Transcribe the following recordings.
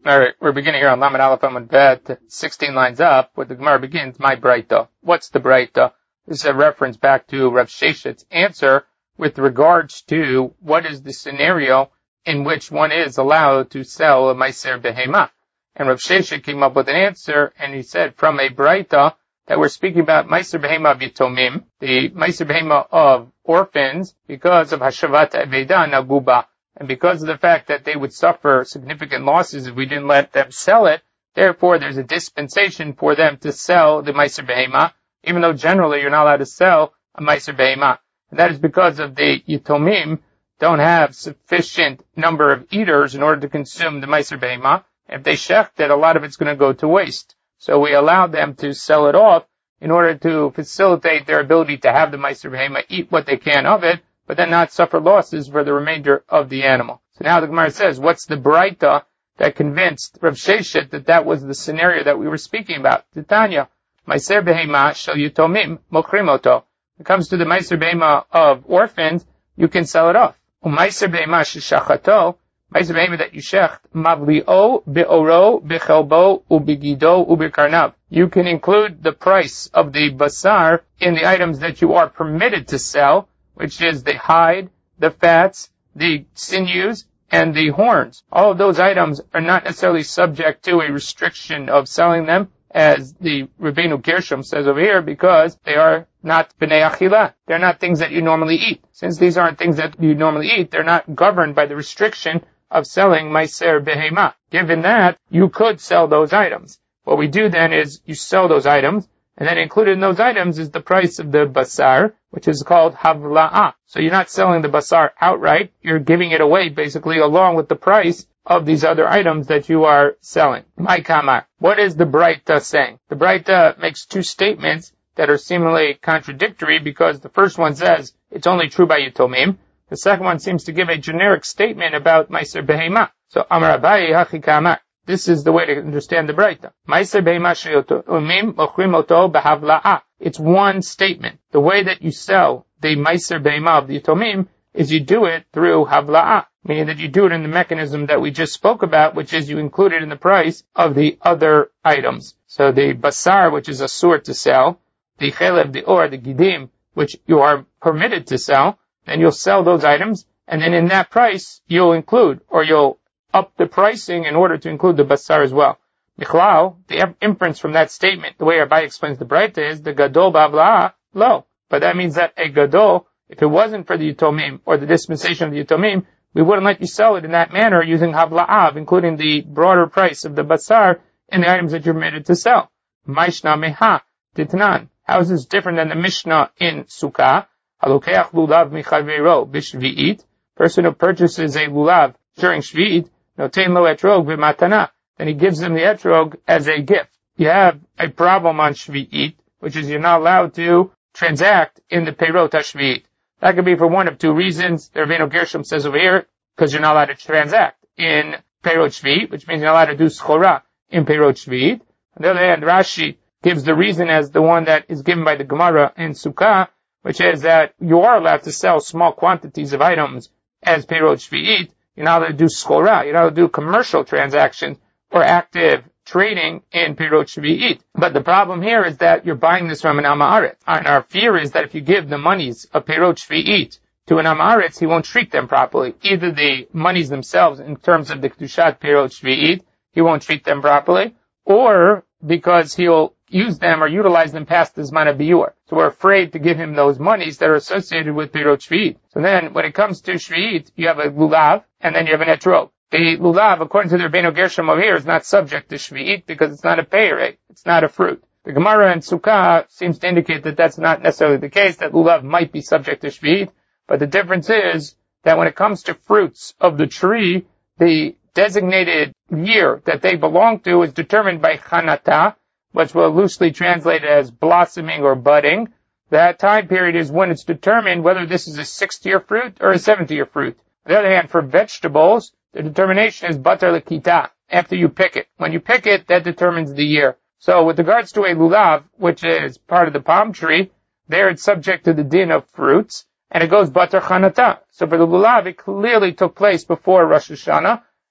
All right, we're beginning here on Lamed Aleph Amud Bet, 16 lines up, where the Gemara begins, my Braita. What's the Braita? This is a reference back to Rav Sheshet's answer with regards to what is the scenario in which one is allowed to sell a Meiser Behema. And Rav Sheshet came up with an answer, and he said from a Braita that we're speaking about Meiser Behema of Yitomim, the Meiser Behema of orphans, because of Hashavat Aveda Naguba. And because of the fact that they would suffer significant losses if we didn't let them sell it, therefore there's a dispensation for them to sell the Meiser Behema, even though generally you're not allowed to sell a Meiser Behema. And that is because of the Yitomim don't have sufficient number of eaters in order to consume the Meiser Behema. If they shecht it, a lot of it's going to go to waste. So we allow them to sell it off in order to facilitate their ability to have the Meiser Behema, eat what they can of it, but then not suffer losses for the remainder of the animal. So now the Gemara says, what's the Braita that convinced Rav Sheshet that was the scenario that we were speaking about? Titania, Meiser Behema shel Yitomim mochrim oto. When it comes to the Meiser Behema of orphans, you can sell it off. Meiser Behema sheshachato, Meiser Behema that you shecht, mavli'o be'oro bechelbo ubegido ubekarnav. You can include the price of the basar in the items that you are permitted to sell, which is the hide, the fats, the sinews, and the horns. All of those items are not necessarily subject to a restriction of selling them, as the Rabbeinu Gershom says over here, because they are not b'nei achila. They're not things that you normally eat. Since these aren't things that you normally eat, they're not governed by the restriction of selling Meiser Behema. Given that, you could sell those items. What we do then is you sell those items, and then included in those items is the price of the basar, which is called havla'ah. So you're not selling the basar outright, you're giving it away basically along with the price of these other items that you are selling. My kamar. What is the Braita saying? The Braita makes two statements that are seemingly contradictory because the first one says it's only true by Yitomim. The second one seems to give a generic statement about Meiser Behema. So Amar Abaye hachi kamar. This is the way to understand the Braita. Meiser Behema shel Yitomim mochrim oto behavla'ah. It's one statement. The way that you sell the Meiser Behema of the Yitomim is you do it through havla'ah, meaning that you do it in the mechanism that we just spoke about, which is you include it in the price of the other items. So the basar, which is asur to sell, the chelev, the or, the gidim, which you are permitted to sell, then you'll sell those items, and then in that price you'll include, or you'll up the pricing in order to include the basar as well. Michlal, the inference from that statement, the way Rabbi explains the Braita is the gadol b'avla'ah lo. But that means that a gadol, if it wasn't for the Yitomim or the dispensation of the Yitomim, we wouldn't let you sell it in that manner using havla'ah, including the broader price of the basar in the items that you're permitted to sell. Maishna meha titnan. How is this different than the Mishnah in Sukkah? Halokeach lulav michavero b'shvi'it. Person who purchases a lulav during Shvi'it, notein lo etrog v'matana. Then he gives them the etrog as a gift. You have a problem on Shvi'it, which is you're not allowed to transact in the Peirot HaShvi'it. That could be for one of two reasons. The Rabbeinu Gershom says over here, because you're not allowed to transact in Peirot Shvi'it, which means you're not allowed to do schora in Peirot Shvi'it. On the other hand, Rashi gives the reason as the one that is given by the Gemara in Sukkah, which is that you are allowed to sell small quantities of items as Peirot Shvi'it. You're not allowed to do schora. You're not allowed to do commercial transactions or active trading in Peirot Shvi'it. But the problem here is that you're buying this from an Amaretz. And our fear is that if you give the monies of Peirot Shvi'it to an Amaretz, he won't treat them properly. Either the monies themselves, in terms of the Kedushat Peirot Shvi'it, he won't treat them properly, or because he'll use them or utilize them past the Zman HaBiur. So we're afraid to give him those monies that are associated with Peirot Shvi'it. So then, when it comes to Shvi'it, you have a lulav, and then you have an etrog. The lulav, according to the Rabbeinu Gershom over here, is not subject to Shvi'it because it's not a peirei. It's not a fruit. The Gemara in Sukkah seems to indicate that that's not necessarily the case, that lulav might be subject to Shvi'it, but the difference is that when it comes to fruits of the tree, the designated year that they belong to is determined by chanata, which will loosely translate as blossoming or budding. That time period is when it's determined whether this is a 6th-year fruit or a 7th-year fruit. On the other hand, for vegetables, the determination is batar l'kita, after you pick it. When you pick it, that determines the year. So with regards to a lulav, which is part of the palm tree, there it's subject to the din of fruits, and it goes batar chanata. So for the lulav, it clearly took place before Rosh Hashanah,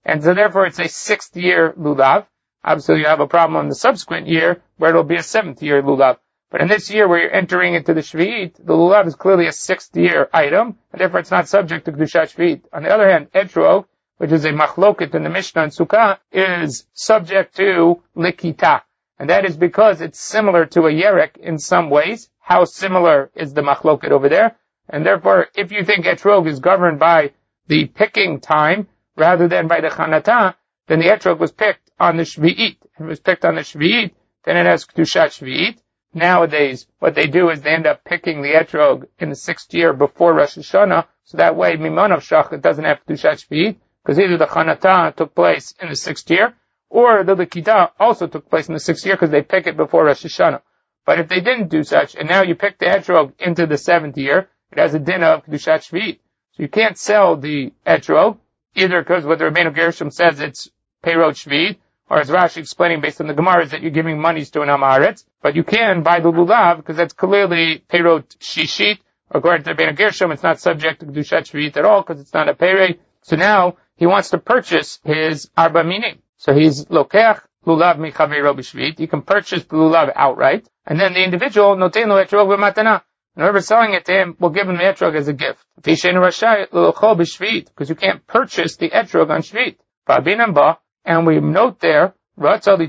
And so therefore it's a 6th year lulav. Obviously you have a problem in the subsequent year where it'll be a 7th year lulav. But in this year where you're entering into the Shvi'it, the lulav is clearly a 6th year item, and therefore it's not subject to Kedushat Shvi'it. On the other hand, etrog, which is a machloket in the Mishnah and Sukkah, is subject to likita. And that is because it's similar to a yerek in some ways. How similar is the machloket over there? And therefore, if you think etrog is governed by the picking time rather than by the chanatah, then the etrog was picked on the Shvi'it. If it was picked on the Shvi'it, then it has Kedushat Shvi'it. Nowadays, what they do is they end up picking the etrog in the 6th year before Rosh Hashanah, so that way Mimanav Shach doesn't have Kedushat Shvi'it, because either the Chanatah took place in the 6th year, or the Likita also took place in the 6th year because they pick it before Rosh Hashanah. But if they didn't do such, and now you pick the etrog into the 7th year, it has a din of Kedushat Shvi'it. So you can't sell the etrog, either because what the Rabbeinu Gershom says it's Peirot Shvi'it, or as Rashi explaining based on the Gemara is that you're giving monies to an Amaretz, but you can buy the lulav because that's clearly Peirot Shishit. According to Rabbeinu Gershom, it's not subject to Kedushat Shvi'it at all because it's not a Peirot. So now he wants to purchase his Arba Minim. So he's Lokech Lulav Michaveiro B'Shvi'it. You can purchase the lulav outright, and then the individual Noten Lo Etrog V'Matana. And whoever selling it to him will give him the etrog as a gift. Because you can't purchase the etrog on Shvi'it. And we note there, what happens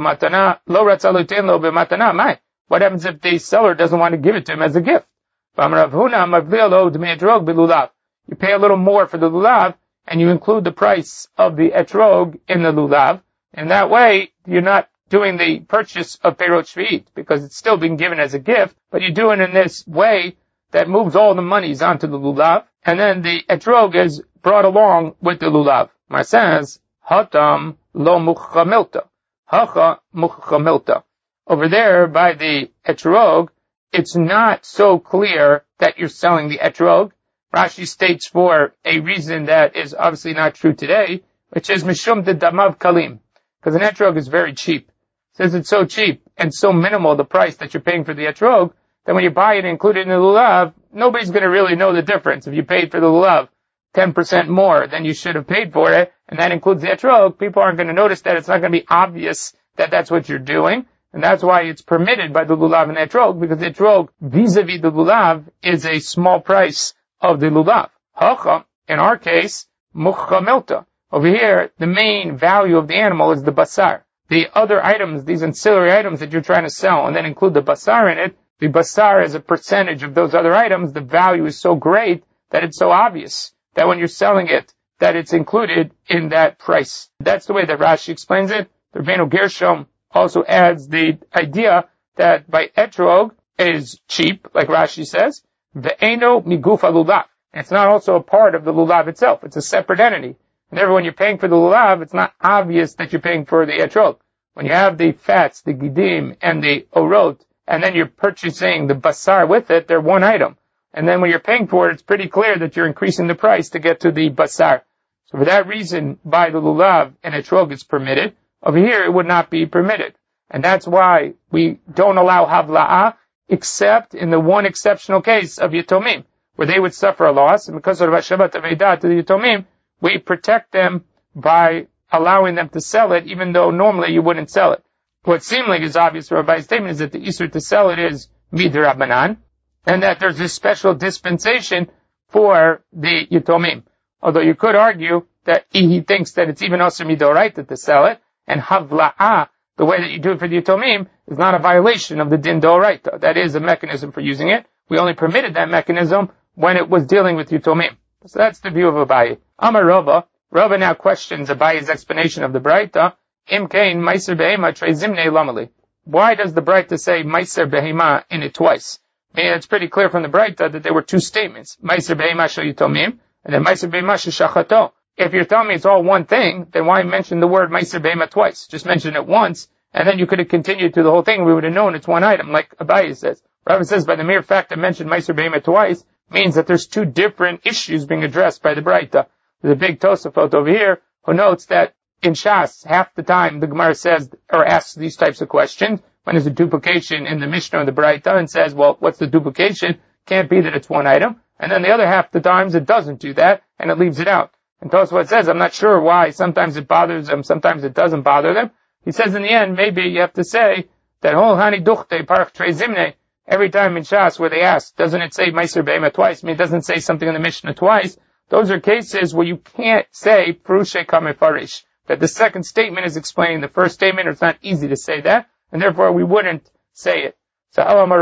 if the seller doesn't want to give it to him as a gift? You pay a little more for the lulav, and you include the price of the etrog in the lulav, and that way you're not doing the purchase of Peirot Shvi'it, because it's still being given as a gift, but you do it in this way that moves all the monies onto the lulav, and then the etrog is brought along with the lulav. Mar says, Hatam lo muchamilta. Hacha muchamilta. Over there, by the etrog, it's not so clear that you're selling the etrog. Rashi states for a reason that is obviously not true today, which is mishum de damav kalim. Because an etrog is very cheap. Since it's so cheap and so minimal the price that you're paying for the etrog, then when you buy it and include it in the lulav, nobody's going to really know the difference. If you paid for the lulav 10% more than you should have paid for it, and that includes the etrog, people aren't going to notice that. It's not going to be obvious that that's what you're doing, and that's why it's permitted by the lulav and etrog, because the etrog vis-a-vis the lulav is a small price of the lulav. Hacha, in our case, muchamilta. Over here, the main value of the animal is the basar. The other items, these ancillary items that you're trying to sell, and then include the basar in it, the basar is a percentage of those other items. The value is so great that it's so obvious that when you're selling it, that it's included in that price. That's the way that Rashi explains it. The Rabbeinu Gershom also adds the idea that by etrog is cheap, like Rashi says, ve'eno migufa lulav. It's not also a part of the lulav itself. It's a separate entity. And therefore, when you're paying for the lulav, it's not obvious that you're paying for the etrog. When you have the fats, the gidim, and the orot, and then you're purchasing the basar with it, they're one item. And then when you're paying for it, it's pretty clear that you're increasing the price to get to the basar. So for that reason, by the lulav and etrog it's permitted. Over here, it would not be permitted. And that's why we don't allow havla'ah, except in the one exceptional case of yatomim, where they would suffer a loss. And because of Shabbat Aveidah to the yatomim, we protect them by allowing them to sell it, even though normally you wouldn't sell it. What seemingly is obvious from Rabbi's statement is that the issur to sell it is midrabanan, and that there's this special dispensation for the yatomim. Although you could argue that he thinks that it's even also midoraita to sell it, and havla'ah, the way that you do it for the yatomim, is not a violation of the din doraita. That is a mechanism for using it. We only permitted that mechanism when it was dealing with yatomim. So that's the view of Abaye. Amar Rava. Rava now questions Abaye's explanation of the Braita. Im kain meiser behema trei zimnei lamali. Why does the Braita say meiser behema in it twice? I mean, it's pretty clear from the Braita that there were two statements. Meiser behema shel yatomim, and then meiser behema shel shachato. If you're telling me it's all one thing, then why mention the word meiser behema twice? Just mention it once, and then you could have continued through the whole thing. We would have known it's one item, like Abaye says. Rava says by the mere fact I mentioned meiser behema twice means that there's two different issues being addressed by the Braita. There's a big Tosafot over here who notes that in Shas, half the time the Gemara says or asks these types of questions when there's a duplication in the Mishnah or the Braita and says, well, what's the duplication? Can't be that it's one item. And then the other half the times it doesn't do that and it leaves it out. And Tosfot says, I'm not sure why. Sometimes it bothers them, sometimes it doesn't bother them. He says in the end, maybe you have to say that Hani Duchte Parach Trei Zimne, every time in Shas where they ask, doesn't it say Meiser Behema twice? I mean, it doesn't say something in the Mishnah twice. Those are cases where you can't say Purushe Kamefarish, that the second statement is explaining the first statement, or it's not easy to say that, and therefore we wouldn't say it. So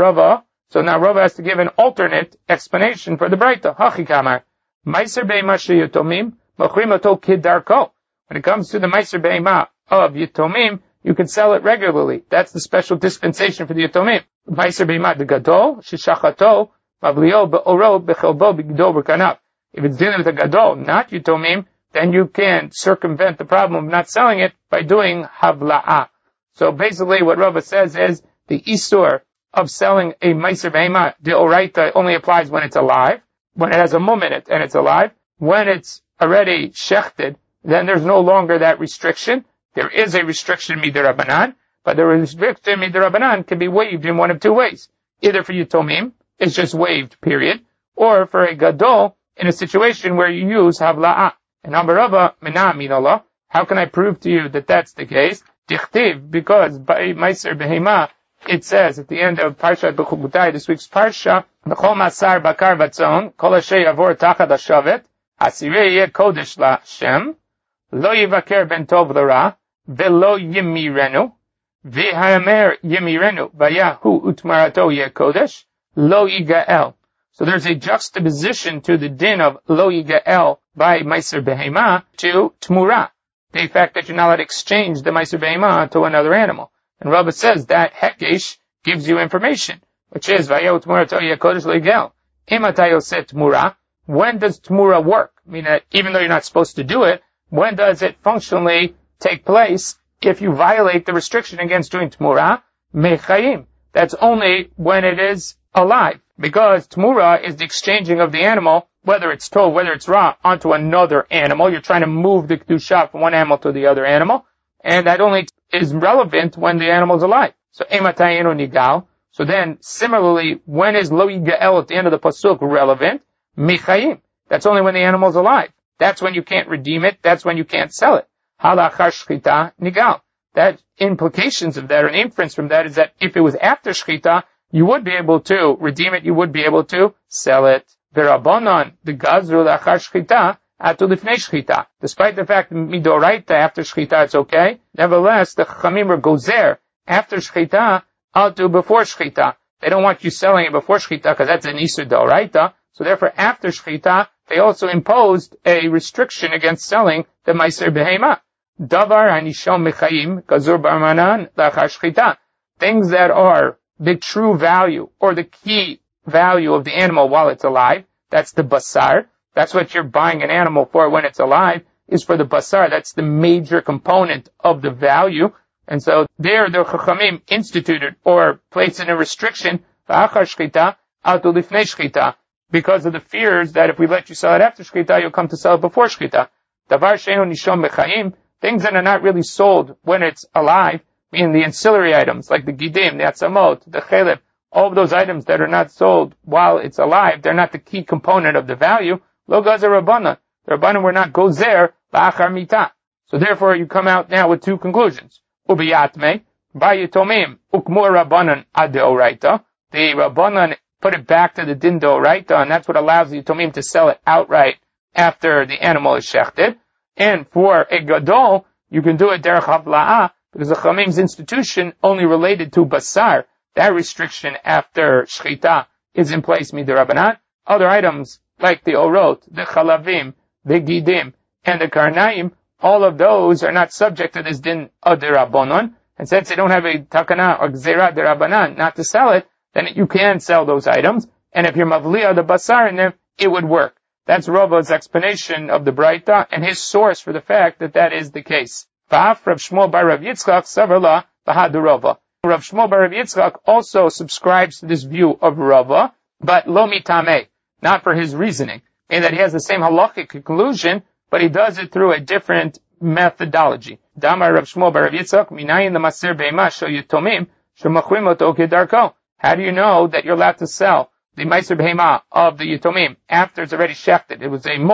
now Rava has to give an alternate explanation for the Braita. Hachi Kamar, Meiser Behema Sheyotomim, Machrim Oto Kidarko. When it comes to the Meiser Behema of Yotomim, you can sell it regularly. That's the special dispensation for the Yotomim. Meiser Behema de Gadol, Shishachato, Mavlio Be'oro Bechelbo B'Gdo B'Kanav. If it's dealing with a Gadol, not Yotomim, then you can circumvent the problem of not selling it by doing Havla'ah. So basically what Rava says is the Isur of selling a Meiser Behema de Oraita only applies when it's alive, when it has a mum in it and it's alive. When it's already shechted, then there's no longer that restriction. There is a restriction midirabanan, but the restriction midirabanan can be waived in one of two ways. Either for Yotomim, it's just waived, period, or for a Gadol, in a situation where you use Havla'ah. And Amarava, Mina Minallah, how can I prove to you that that's the case? Dichtiv, because by Meiser Behema, it says at the end of Parshat Bechubutai, this week's Parsha, B'chol Masar Bakar Batzon, Kol Asher Yavor Tachad HaShavet, Asirei Yeh Kodesh LaShem, Lo Yivaker Ben Tov L'Ra, Velo Yimirenu, V'hayamer Yimirenu, Vayahu Utmarato Yeh Kodesh, Lo Yigael. So there's a juxtaposition to the din of Lo Yigael by Meiser Behema to Tmura. The fact that you're not allowed to exchange the Meiser Behema to another animal. And Rava says that Hekesh gives you information, which is Vayahu Utmarato Yeh Kodesh Lo Yigael. Imatayo said Tmura. When does Tmura work? I mean, even though you're not supposed to do it, when does it functionally take place if you violate the restriction against doing Tmura? Mechayim. That's only when it is alive. Because Tmura is the exchanging of the animal, whether it's tov, whether it's ra, onto another animal. You're trying to move the Kedusha from one animal to the other animal. And that only is relevant when the animal is alive. So, Ematayenu Nigal. So then, similarly, when is Lo Yigael at the end of the Pasuk relevant? Michayim. That's only when the animal is alive. That's when you can't redeem it. That's when you can't sell it. Halachar shchita nigal. That implications of that, or an inference from that, is that if it was after shchita, you would be able to redeem it. You would be able to sell it. V'Rabbanan the gazru lachar shchita atu lifnei shchita. Despite the fact that midoraita after shchita it's okay, nevertheless the chachamim were gozer after shchita atu before shchita. They don't want you selling it before shchita because that's an isur doraita. So therefore, after shchita, they also imposed a restriction against selling the Meiser Behema. Davar hanishom mechayim gazur barmanan lachar shchita. Things that are the true value or the key value of the animal while it's alive. That's the basar. That's what you're buying an animal for when it's alive, is for the basar. That's the major component of the value. And so there the chachamim instituted or placed in a restriction, lachar shchita atu lifnei shchita, because of the fears that if we let you sell it after shchita, you'll come to sell it before shchita. Davar she'enu nishom mechayim, things that are not really sold when it's alive, meaning the ancillary items, like the gidim, the atzamot, the chelib, all of those items that are not sold while it's alive, they're not the key component of the value. Lo gazer Rabbanan. The Rabbanan were not gozer la'achar mita. So therefore you come out now with two conclusions. Ubiyatme, bayitomim, ukmur Rabbanan ad deoraita. The Rabbanan put it back to the din deoraita, and that's what allows the Yitomim to sell it outright after the animal is shechted. And for a gadol, you can do it derech havla'ah, because the Chamim's institution only related to basar. That restriction after shchita is in place midirabanan. Other items, like the orot, the chalavim, the gidim, and the karnaim, all of those are not subject to this din of derabanan. And since they don't have a takana or gzera derabanan not to sell it, then you can sell those items. And if you're mavliya the basar in them, it would work. That's Rava's explanation of the Braita and his source for the fact that that is the case. V'af Rav Shmuel bar Rav Yitzchak savarla b'hadu Rava. Rav Shmuel bar Rav Yitzchak also subscribes to this view of Rava, but lo mitameh, not for his reasoning. Meaning that he has the same halachic conclusion, but he does it through a different methodology. Damar Rav Shmuel bar Rav Yitzchak minayin l'maser be'ema shel yitomim shemachrim oto kedarko. How do you know that you're allowed to sell the Meiser Behema of the Yitomim after it's already shechted? It was a mum.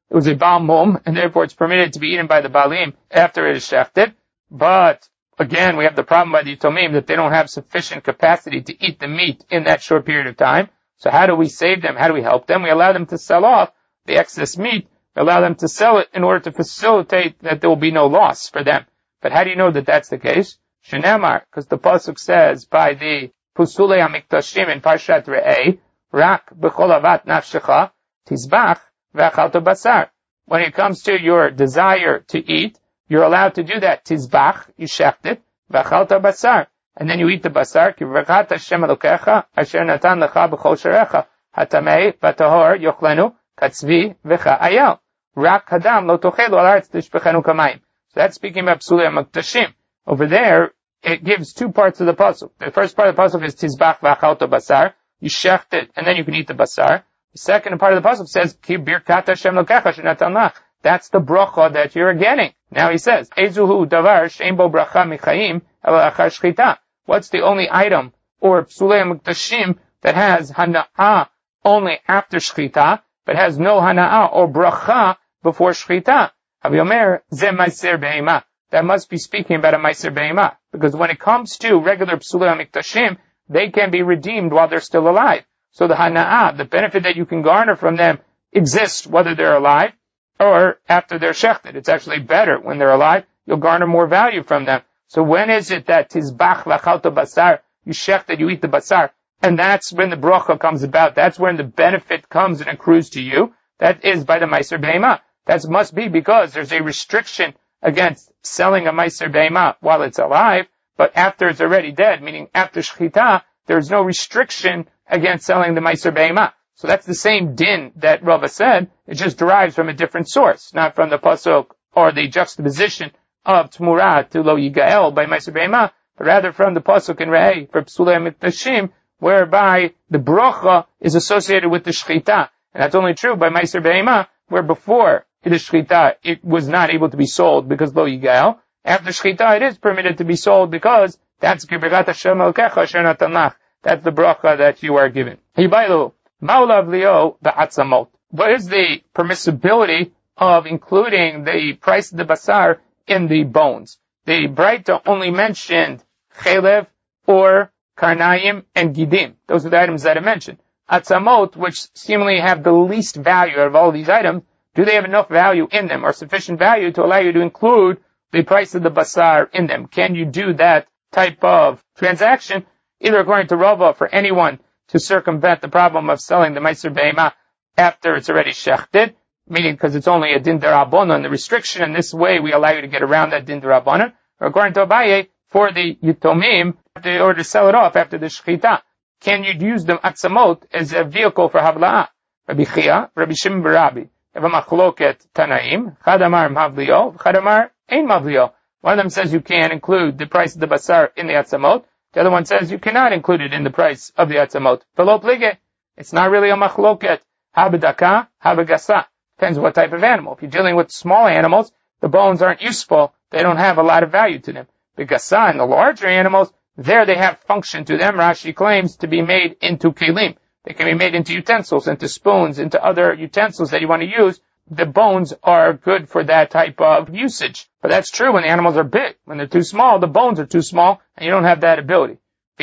it was a Baal Mum, and therefore it's permitted to be eaten by the Baalim after it is shechted. But again, we have the problem by the Yitomim that they don't have sufficient capacity to eat the meat in that short period of time. So how do we save them? How do we help them? We allow them to sell off the excess meat. We allow them to sell it in order to facilitate that there will be no loss for them. But how do you know that that's the case? Shenemar, because the pasuk says by the Pusulei HaMiktashim in Parshat Re'eh, Rak b'chol avat nafshecha tizbach v'achalto basar. When it comes to your desire to eat, you're allowed to do that. Tizbach, you shecht it, v'achalto basar. And then you eat the basar, ki v'rachat Hashem Elokecha, asher natan lecha b'chol sharecha, hatamei v'tahor yochlenu, katzvi v'cha ayal. Rak hadam lo tochelu al aretz tishpechenu kamayim. So that's speaking about Psulei HaMiktashim. Over there, it gives two parts of the pasuk. The first part of the pasuk is tizbach v'achalto basar. You shecht it, and then you can eat the basar. The second part of the pasuk says, Ki birkat Hashem lokecha shenatan lach. That's the bracha that you're getting. Now he says, Ezuhu davar she'en bo bracha michayim ela achar shchita. What's the only item, or Psulei HaMiktashim, that has hana'ah only after shchita, but has no hana'ah or bracha before shchita? Havi Omer, ze meiser be'ema. That must be speaking about a meiser be'ema. Because when it comes to regular Psulei HaMiktashim, they can be redeemed while they're still alive. So the hana'ah, the benefit that you can garner from them, exists whether they're alive or after they're shechted. It's actually better when they're alive. You'll garner more value from them. So when is it that tizbach v'achalto basar, you shechted, you eat the basar, and that's when the bracha comes about. That's when the benefit comes and accrues to you. That is by the meiser be'ema. That must be because there's a restriction against selling a meiser be'ema while it's alive, but after it's already dead, meaning after shchita, there's no restriction against selling the meiser be'ema. So that's the same din that Rava said. It just derives from a different source, not from the pasuk or the juxtaposition of Tmurah to Lo Yigael by meiser be'ema, but rather from the pasuk in Re'eh for Psulei HaMiktashim, whereby the bracha is associated with the shchita. And that's only true by meiser be'ema, where before the shchita it was not able to be sold because Lo Yigael. After shchita it is permitted to be sold because that's Birkat Hashem Elokecha asher natan lach. That's the bracha that you are given. Hibaylu, ma'ulav lio ba'atzamot. What is the permissibility of including the price of the basar in the bones? The Braita only mentioned chelev or karnayim and gidim. Those are the items that I mentioned. Atzamot, which seemingly have the least value out of all these items, do they have enough value in them or sufficient value to allow you to include the price of the basar in them? Can you do that type of transaction, either according to Rava, for anyone to circumvent the problem of selling the meiser be'ema after it's already shechted, meaning because it's only a din derabanan, the restriction, and this way we allow you to get around that din derabanan, or according to Abaye, for the yitomim, in order to sell it off after the shechita. Can you use the atzamot as a vehicle for havla'ah? Rabbi Chia, Rabbi Shimon bar Rabbi, have a machloket tanaim, chad amar mavlio, chad amar ein mavlio. One of them says you can include the price of the basar in the atzamot. The other one says you cannot include it in the price of the atzamot. Velo plige. It's not really a machloket. Habedaka, habegasa. Depends what type of animal. If you're dealing with small animals, the bones aren't useful. They don't have a lot of value to them. The gasa and the larger animals, there they have function to them. Rashi claims to be made into kelim. They can be made into utensils, into spoons, into other utensils that you want to use. The bones are good for that type of usage. But that's true when the animals are big. When they're too small, the bones are too small, and you don't have that ability.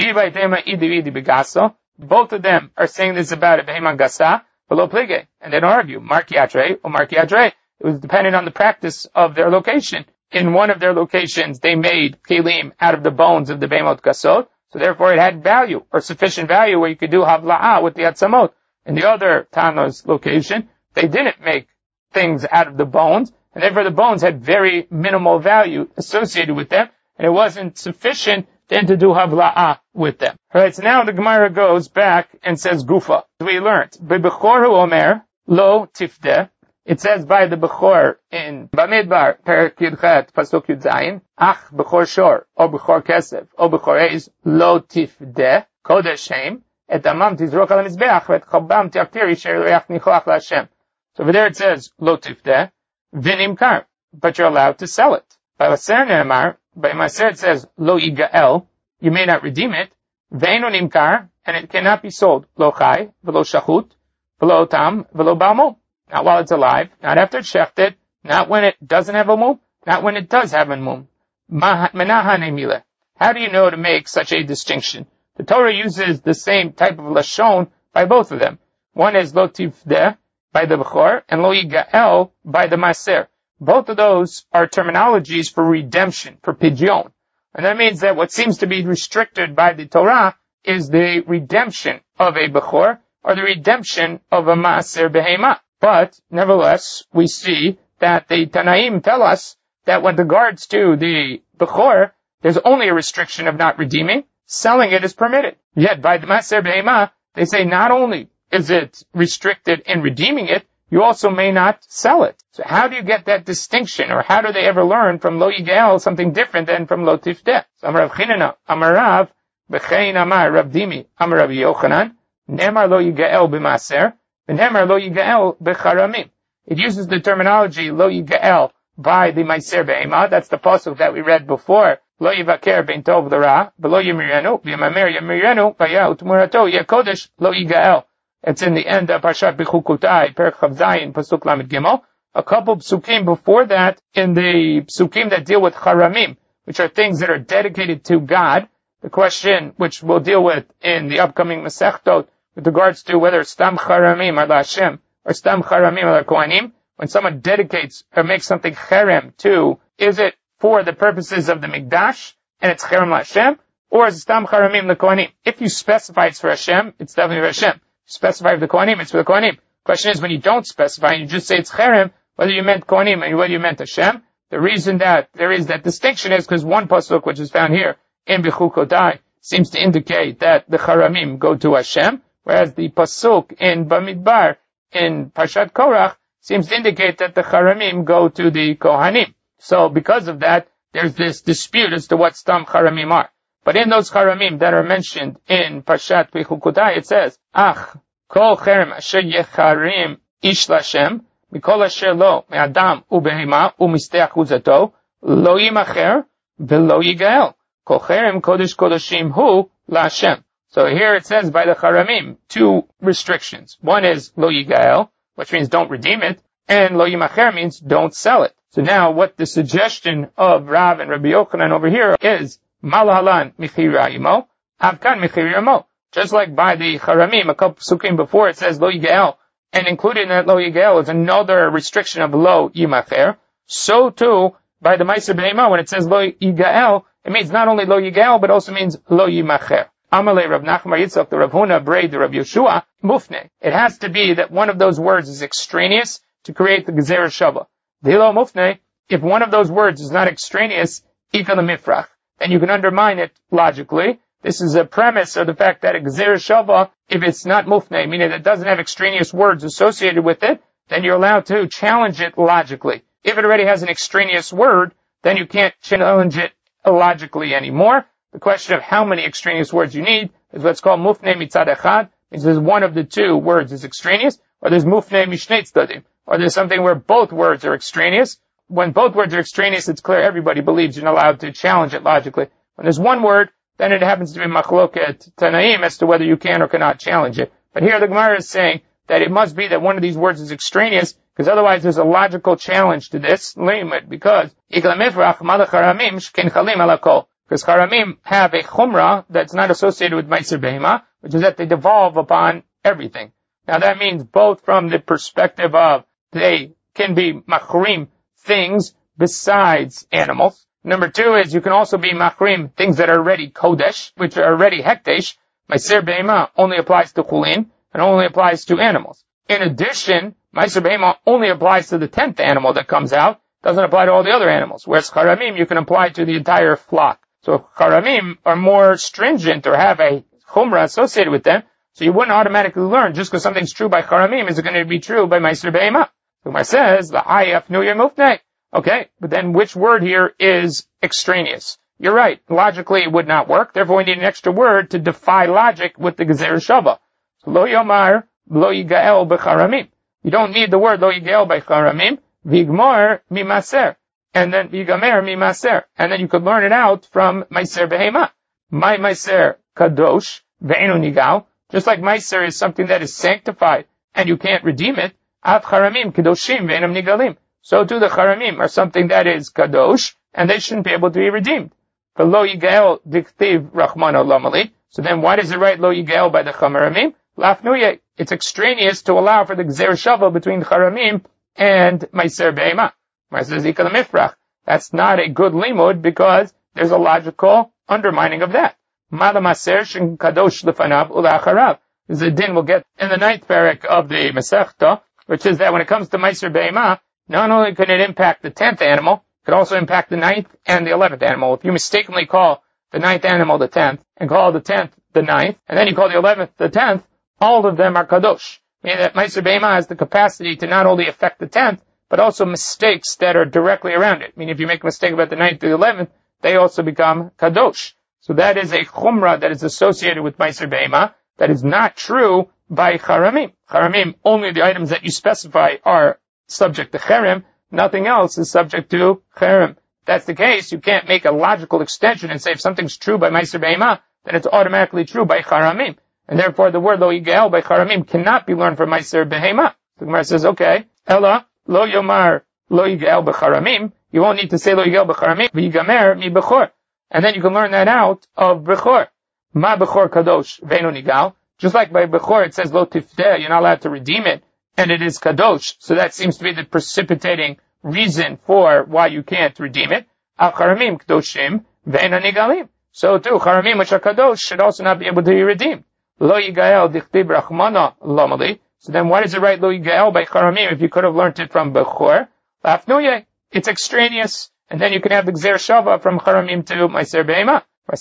Both of them are saying this about a beheman gasa, below plige, and they don't argue. Markiatre or markiatre. It was dependent on the practice of their location. In one of their locations, they made kelim out of the bones of the behemot gasot, so therefore it had value, or sufficient value, where you could do havla'ah with the atzamot. In the other Tano's location, they didn't make things out of the bones, and therefore the bones had very minimal value associated with them, and it wasn't sufficient then to do havla'ah with them. Alright, so now the Gemara goes back and says gufa. We learned, B'Bechor Omer, lo tifdeh. It says by the Bechor in Bamidbar, Perek Yudchet, Pasuk Yud Zayin, Ach Bechor Shor, O Bechor Kesef, O Bechor Eis, lo tifdeh, Kodesh Shem, et amam tizrok al mizbeach, et chabam tiaktir, yisher reach nichoach la'Hashem. So over there it says, lo tifdeh, v'nimkar, but you're allowed to sell it. By Maser Ne'emar, by Maser it says, lo yigael, you may not redeem it, v'eino nimkar, and it cannot be sold, lo chai, v'lo shachut, v'lo tam, v'lo balmo. not while it's alive, not after it's shechted, not when it doesn't have a mum, not when it does have a mum. How do you know to make such a distinction? The Torah uses the same type of lashon by both of them. One is lo tifdeh by the bechor and lo yigael by the maser. Both of those are terminologies for redemption, for pidyon. And that means that what seems to be restricted by the Torah is the redemption of a bechor or the redemption of a maser behema. But nevertheless, we see that the Tanaim tell us that with regards to the bechor, there's only a restriction of not redeeming. Selling it is permitted. Yet by the maser behema, they say not only is it restricted in redeeming it, you also may not sell it. So how do you get that distinction, or how do they ever learn from lo yigael something different than from lo tifdeh? So Amar Rav Chinana, Amar Rav, B'chein Amar Rav Dimi, Amar Rav Yochanan, Nemar lo yigael b'maser, Nemar lo yigael b'charamim. It uses the terminology lo yigael by the maser behema. That's the pasuk that we read before. Lo yivaker ben tov l'ra, v'lo yimirenu, v'yamamer yamirenu, v'ya utmurato yakodesh lo yigael. It's in the end of Parshat Bechukotai, Perek Chav Zayin, Pasuk Lamed Gimel. A couple psukim before that, in the psukim that deal with charamim, which are things that are dedicated to God. The question, which we'll deal with in the upcoming Masechtot, with regards to whether stam charamim are Hashem or stam charamim are Kohanim. When someone dedicates or makes something cherem to, is it for the purposes of the Mikdash and it's cherem Hashem, or is it stam charamim Kohanim? If you specify it's for Hashem, it's definitely for Hashem. Specify for the Kohanim, it's for the Kohanim. Question is, when you don't specify and you just say it's cherem, whether you meant Kohanim and whether you meant Hashem, the reason that there is that distinction is because one pasuk, which is found here in Bechukotai, seems to indicate that the charamim go to Hashem, whereas the pasuk in Bamidbar, in Parshat Korach, seems to indicate that the charamim go to the Kohanim. So because of that, there's this dispute as to what stam charamim are. But in those charamim that are mentioned in Parshat Bechukotai, it says, Ach, kol cherem asher yecharim ish lashem, mikol asher lo, me'adam u'behema u'misteach uzato, lo yimacher, ve'lo yigael. Kol cherem kodesh kodeshim hu la'ashem. So here it says by the charamim, two restrictions. One is lo yigael, which means don't redeem it, and lo yimacher means don't sell it. So now what the suggestion of Rav and Rabbi Yochanan over here is, Malahalan michira imo, avkan michira imo. Just like by the charamim, a couple psukim before it says lo yigael, and included in that lo yigael is another restriction of lo yimacher. So too, by the maser behema, when it says lo yigael, it means not only lo yigael, but also means lo yimacher. Amalei Rav Nachman Yitzchak, the Rav Huna, Brei, the Rav Yeshua, mufne. It has to be that one of those words is extraneous to create the gezerah shava. Dilo mufne, if one of those words is not extraneous, ika lemifrach, then you can undermine it logically. This is a premise of the fact that a gezerah shava, if it's not mufne, meaning it doesn't have extraneous words associated with it, then you're allowed to challenge it logically. If it already has an extraneous word, then you can't challenge it illogically anymore. The question of how many extraneous words you need is what's called mufne mitzad echad, means there's one of the two words is extraneous, or there's mufne mishnei tzadim, or there's something where both words are extraneous. When both words are extraneous, it's clear everybody believes you're not allowed to challenge it logically. When there's one word, then it happens to be machloket tanaim as to whether you can or cannot challenge it. But here the Gemara is saying that it must be that one of these words is extraneous, because otherwise there's a logical challenge to this limit, because because charamim have a chumrah that's not associated with meiser behema, which is that they devolve upon everything. Now that means both from the perspective of they can be machrim things besides animals. Number two is you can also be machrim things that are already kodesh, which are already hekdesh. Meiser behema only applies to chulin and only applies to animals. In addition, meiser behema only applies to the 10th animal that comes out, doesn't apply to all the other animals, whereas charamim you can apply to the entire flock. So charamim are more stringent or have a chumrah associated with them, so you wouldn't automatically learn just because something's true by charamim is it going to be true by meiser behema. So Gemara says the ayaf nu mufnei. Okay, but then which word here is extraneous? You're right. Logically it would not work. Therefore we need an extra word to defy logic with the gezerah shava. So lo yomar lo yigael b'charamim. You don't need the word lo yigael by charamim. Vigmor mimaser. And then vigamer mimaser. And then you could learn it out from meiser behema. My meiser kadosh ve'enu nigal. Just like meiser is something that is sanctified and you can't redeem it. Av charamim kadoshim ve'enam nigalim. So too the charamim are something that is kadosh, and they shouldn't be able to be redeemed. V'lo yigael diktiv rachmano lamali. So then why does it write lo yigael by the charamim? Lafnuye. It's extraneous to allow for the gzer shava between charamim and meiser be'ema. That's not a good limud because there's a logical undermining of that. This is a din we'll get in the 9th parak of the Masechta, which is that when it comes to meiser be'ema, not only can it impact the 10th animal, it could also impact the 9th and the 11th animal. If you mistakenly call the 9th animal the 10th, and call the 10th the 9th, and then you call the 11th the 10th, all of them are kadosh. Meaning that meiser be'ema has the capacity to not only affect the 10th, but also mistakes that are directly around it. I mean, if you make a mistake about the 9th or the 11th, they also become kadosh. So that is a chumrah that is associated with meiser be'ema that is not true by charamim. Charamim, only the items that you specify are subject to cherem. Nothing else is subject to cherem. If that's the case, you can't make a logical extension and say if something's true by meiser be'ema, then it's automatically true by charamim. And therefore the word lo yigael by charamim cannot be learned from meiser be'ema. The Gemara says, okay, Ella, lo yomar lo yigael b'charamim. You won't need to say lo yigael b'charamim. V'yigamer mi b'chor. And then you can learn that out of b'chor. Ma b'chor kadosh ve'enu nigal. Just like by b'chor it says lo tifdeh, you're not allowed to redeem it, and it is kadosh. So that seems to be the precipitating reason for why you can't redeem it. Al charamim kadoshim ve'enu nigalim. So too, charamim which are kadosh should also not be able to be redeemed. Lo yigael dichtib rachmana lamali. So then why does it write lo yigael by charamim if you could have learned it from bechor? Lafnuye, it's extraneous, and then you can have the gzer shava from charamim to meiser be'ema.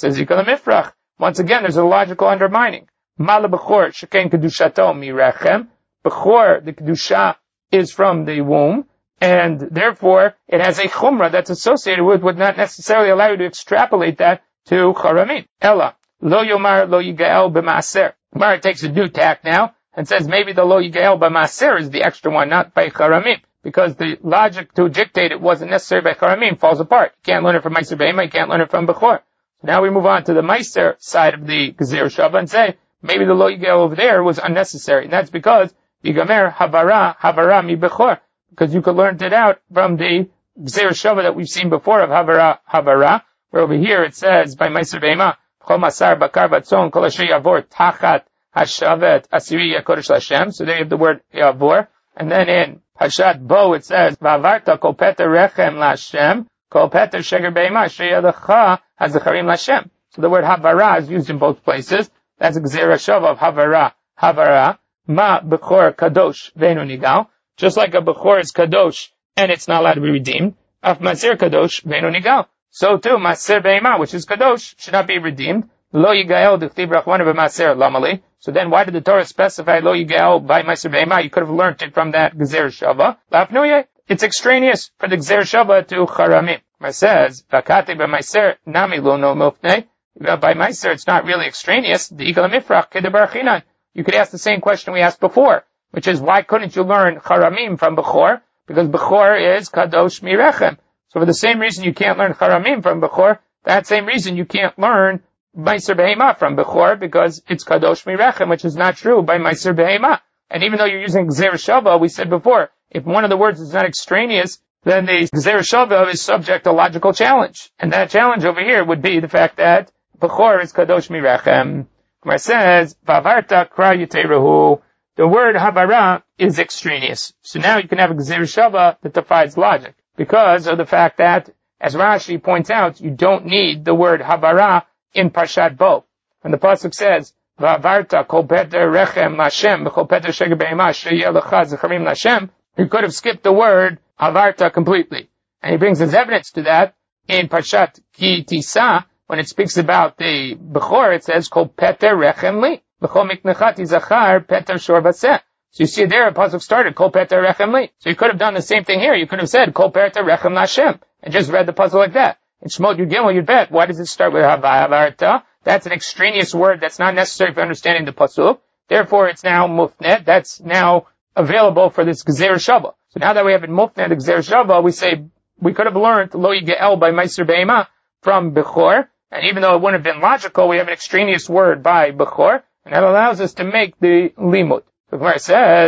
Once again, there's a logical undermining. Mala bechor sheken kedushato mirechem. Bechor, the kedusha, is from the womb, and therefore it has a chumrah that's associated with would not necessarily allow you to extrapolate that to charamim. Ella, lo yomar lo yigael b'maaser. Gemara takes a new tack now, and says maybe the lo yigael by maaser is the extra one, not by charamim, because the logic to dictate it wasn't necessary by charamim falls apart. You can't learn it from meiser be'ema, you can't learn it from bechor. So now we move on to the meiser side of the gzer shava and say maybe the lo yigael over there was unnecessary, and that's because yigamer havara mi bechor, because you could learn it out from the gzer shava that we've seen before of havara, where over here it says by meiser be'ema chol masar bakar vatzon kol asher yavor tachat Hashavet Asiri Yakodesh Lashem. So there you have the word Yavor. And then in Hashat Bo it says, Vavarta Kol Peter Rechem Lashem, Kol Peter Sheger Be'ema Sheyadacha Hazacharim Lashem. So the word Havara is used in both places. That's a Gzera Shava of Havara. Ma Bechor Kadosh Ve'enu Nigal. Just like a Bechor is Kadosh and it's not allowed to be redeemed. Af Maser Kadosh Ve'enu Nigal. So too, Maser Be'ema, which is Kadosh, should not be redeemed. Lo yigael dichtib rachmana b'maser lamali. So then why did the Torah specify lo yigael by meiser be'ema? You could have learned it from that gzer shava. Lafnuye, it's extraneous for the gzer shava to charamim. It says, vakate b'meiser nami lo no mufne. By meiser, it's not really extraneous. The igala mifrach kedebar chinan. You could ask the same question we asked before, which is why couldn't you learn charamim from bechor? Because bechor is kadosh mirechem. So for the same reason you can't learn charamim from bechor, that same reason you can't learn meiser behema from bechor, because it's kadosh mirechem, which is not true by meiser behema. And even though you're using gzer shava, we said before, if one of the words is not extraneous, then the gzer shava is subject to logical challenge. And that challenge over here would be the fact that bechor is kadosh mirechem. Where it says, vavarta kra yiterehu. The word havara is extraneous. So now you can have a gzer shava that defies logic, because of the fact that, as Rashi points out, you don't need the word havara in Parshat Bo. When the pasuk says, "Va'avarta kol peter rechem lashem, v'kol peter sheger be'ema sheyeh lecha zecharim lashem," you could have skipped the word avarta completely. And he brings his evidence to that in Parshat Ki Tisa, when it speaks about the bechor, it says, "Kol peter rechem li, v'kol miknechati zachar peter shor baseh." So you see there, the pasuk started, "Kol peter rechem li." So you could have done the same thing here. You could have said, "Kol peter rechem lashem," and just read the pasuk like that. In Shemot Yud Gimel Yud Bet, why does it start with Havarta? That's an extraneous word that's not necessary for understanding the pasuk. Therefore, it's now mufnet. That's now available for this Gzer Shava. So now that we have in mufnet the Gzer Shava, we say we could have learned Lo Yigael by Meiser Be'ema from Bechor, and even though it wouldn't have been logical, we have an extraneous word by Bechor, and that allows us to make the limud. The Gemara says,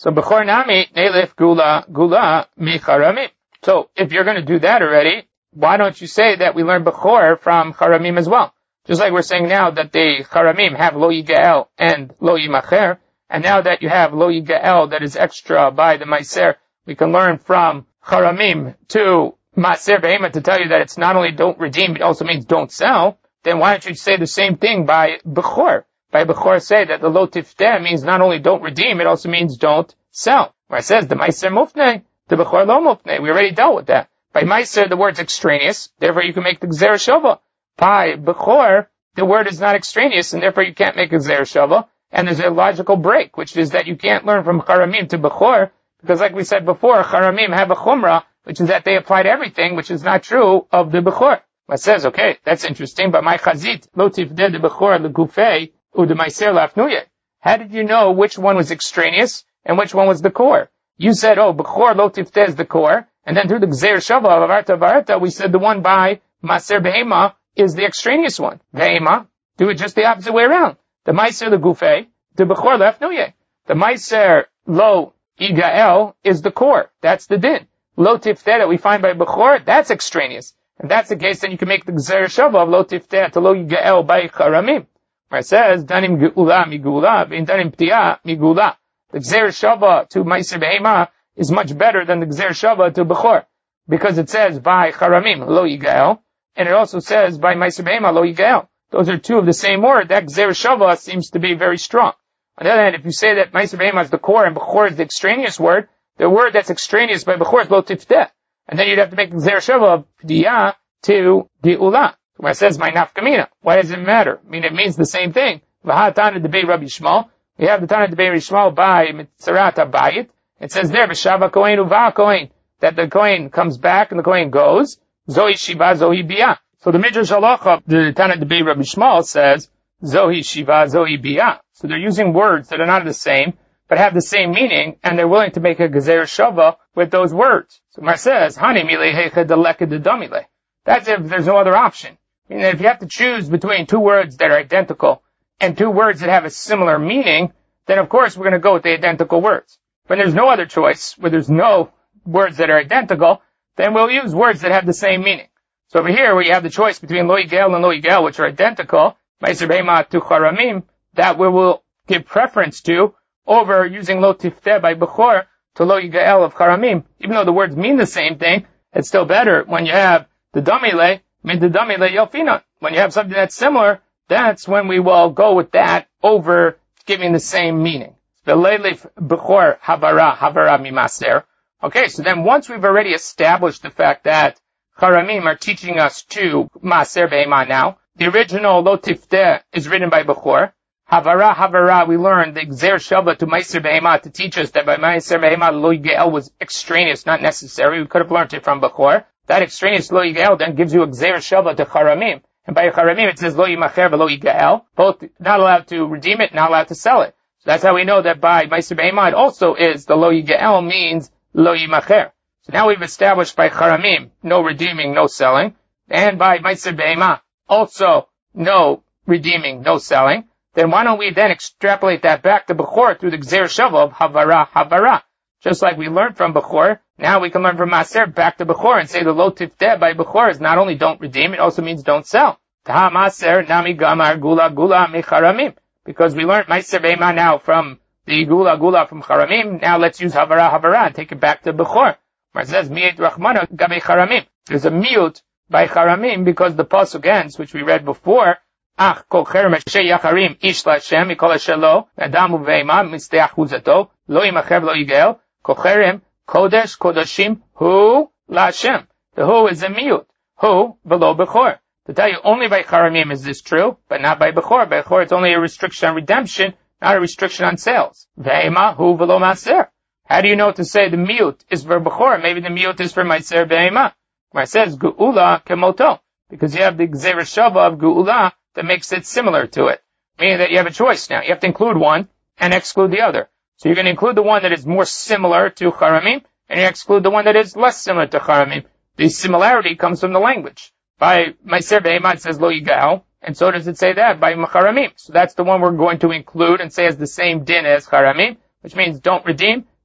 So Bechor Nami, Nelef Gula Mi Charamim. So if you're going to do that already, why don't you say that we learn Bechor from Charamim as well? Just like we're saying now that the Charamim have Lo Yigael and Lo Yimacher, and now that you have Lo Yigael that is extra by the Meiser, we can learn from Charamim to Maaser Behema to tell you that it's not only don't redeem, it also means don't sell. Then why don't you say the same thing by Bechor? By Bechor say that the Lo Tifteh means not only don't redeem, it also means don't sell. Where it says the Meiser Mufneh, the Bechor Lo Mufneh. We already dealt with that. By Meiser, the word's extraneous, therefore you can make the Gzer Shava. By Bechor, the word is not extraneous, and therefore you can't make a Gzer Shava. And there's a logical break, which is that you can't learn from Charamim to Bechor, because like we said before, Charamim have a Chumrah, which is that they apply to everything, which is not true of the Bechor. It says, okay, that's interesting, but my Chazit, Lo Tifdeh de Bechor legufei u de Meiser lafnuye. How did you know which one was extraneous and which one was the core? You said, oh, Bechor Lo Tifdeh is the core, and then through the Gzer Shava of Avarta Varta, we said the one by Maaser Behema is the extraneous one. Behema, do it just the opposite way around. The Meiser legufei, the Bechor lafnuye. The Meiser Lo Yigael is the core. That's the din. Lo Tifdeh that we find by Bechor, that's extraneous. If that's the case, then you can make the Gzer Shava of Lo Tifteh to Lo Yigael by Charamim. Where it says, Danim Geula Migula, V'in Danim Ptiyah Migula. The Gzer Shava to Meiser Behema is much better than the Gzer Shava to Bechor. Because it says by Charamim, Lo Yigael, and it also says by Meiser Behema, Lo Yigael. Those are two of the same word. That Gzer Shava seems to be very strong. On the other hand, if you say that Meiser Behema is the core and Bechor is the extraneous word, the word that's extraneous by Bechor is Lo Tifteh. And then you'd have to make the Gzer Shava of Pdiyah to Geula. Where it says, my nafkamina. Why does it matter? I mean, it means the same thing. V'ha'tana debei Rabbi Shmuel. We have the Tana debei Rabbi Shmuel by Mitzarat HaBayit. It says there, V'shava Kohen uva Kohen, that the Kohen comes back and the Kohen goes. Zohi Shiva, Zohi Biyah. So the Midrash Halacha, the Tana debei Rabbi Shmuel says, Zohi Shiva, Zohi Biyah. So they're using words that are not the same, but have the same meaning, and they're willing to make a Gezer Shava with those words. So Mar says, Hani milei heicha deleka de domile. That's if there's no other option. I mean, if you have to choose between two words that are identical and two words that have a similar meaning, then of course we're going to go with the identical words. When there's no other choice, where there's no words that are identical, then we'll use words that have the same meaning. So over here, where you have the choice between Lo Yigael and Lo Yigael, which are identical, Meiser Behema to Charamim, that we will give preference to over using Lo Tifteh by Bechor to Lo Yigael of Charamim. Even though the words mean the same thing, it's still better when you have the Damile, mid the Damile Yelfina. When you have something that's similar, that's when we will go with that over giving the same meaning. V'leilif Bechor Havara Mimaser. Okay, so then once we've already established the fact that Charamim are teaching us to Maaser Behema now, the original Lo Tifteh is written by Bechor. Havara, we learned the Gzer Shava to Meiser Behema to teach us that by Meiser Behema Lo Yigael was extraneous, not necessary. We could have learned it from Bechor. That extraneous Lo Yigael then gives you a Gzer Shava to Charamim. And by Charamim it says Lo Yimacher v'Lo Yigael. Both not allowed to redeem it, not allowed to sell it. So that's how we know that by Meiser Behema it also is the Lo Yigael means Lo Yimacher. So now we've established by Charamim, no redeeming, no selling. And by Meiser Behema, also no redeeming, no selling. Then why don't we then extrapolate that back to Bechor through the Gzer Shava of Havara. Just like we learned from Bechor, now we can learn from Maaser back to Bechor and say the Lo Tifteh by Bechor is not only don't redeem, it also means don't sell. Taha Maaser nami gamar gula mi Charamim. Because we learned Meiser Behema now from the gula from Charamim, now let's use Havara and take it back to Bechor. Where it says mi'et Rachmana gabe Charamim. There's a miut by Charamim because the pasuk ends, which we read before, Ach kol cherem eshe yacharim ish la'Hashem mikol asher lo adam uveima misteach huzato lo yimacher lo yigael kol cherem kodesh kodashim hu la'Hashem. The hu is a miut. Hu v'lo Bechor. To tell you, only by Charamim is this true, but not by Bechor. By Bechor, it's only a restriction on redemption, not a restriction on sales. Ve'ema hu v'lo Maaser. How do you know to say the miut is for Bechor? Maybe the miut is for Meiser Behema. Where it says Geula kemoto, because you have the Gzer Shava of Geula that makes it similar to it. Meaning that you have a choice now. You have to include one and exclude the other. So you're going to include the one that is more similar to Charamim, and you exclude the one that is less similar to Charamim. The similarity comes from the language. By Meiser Behema it says Lo Yigael, and so does it say that by Charamim. So that's the one we're going to include and say has the same din as Charamim, which means don't redeem,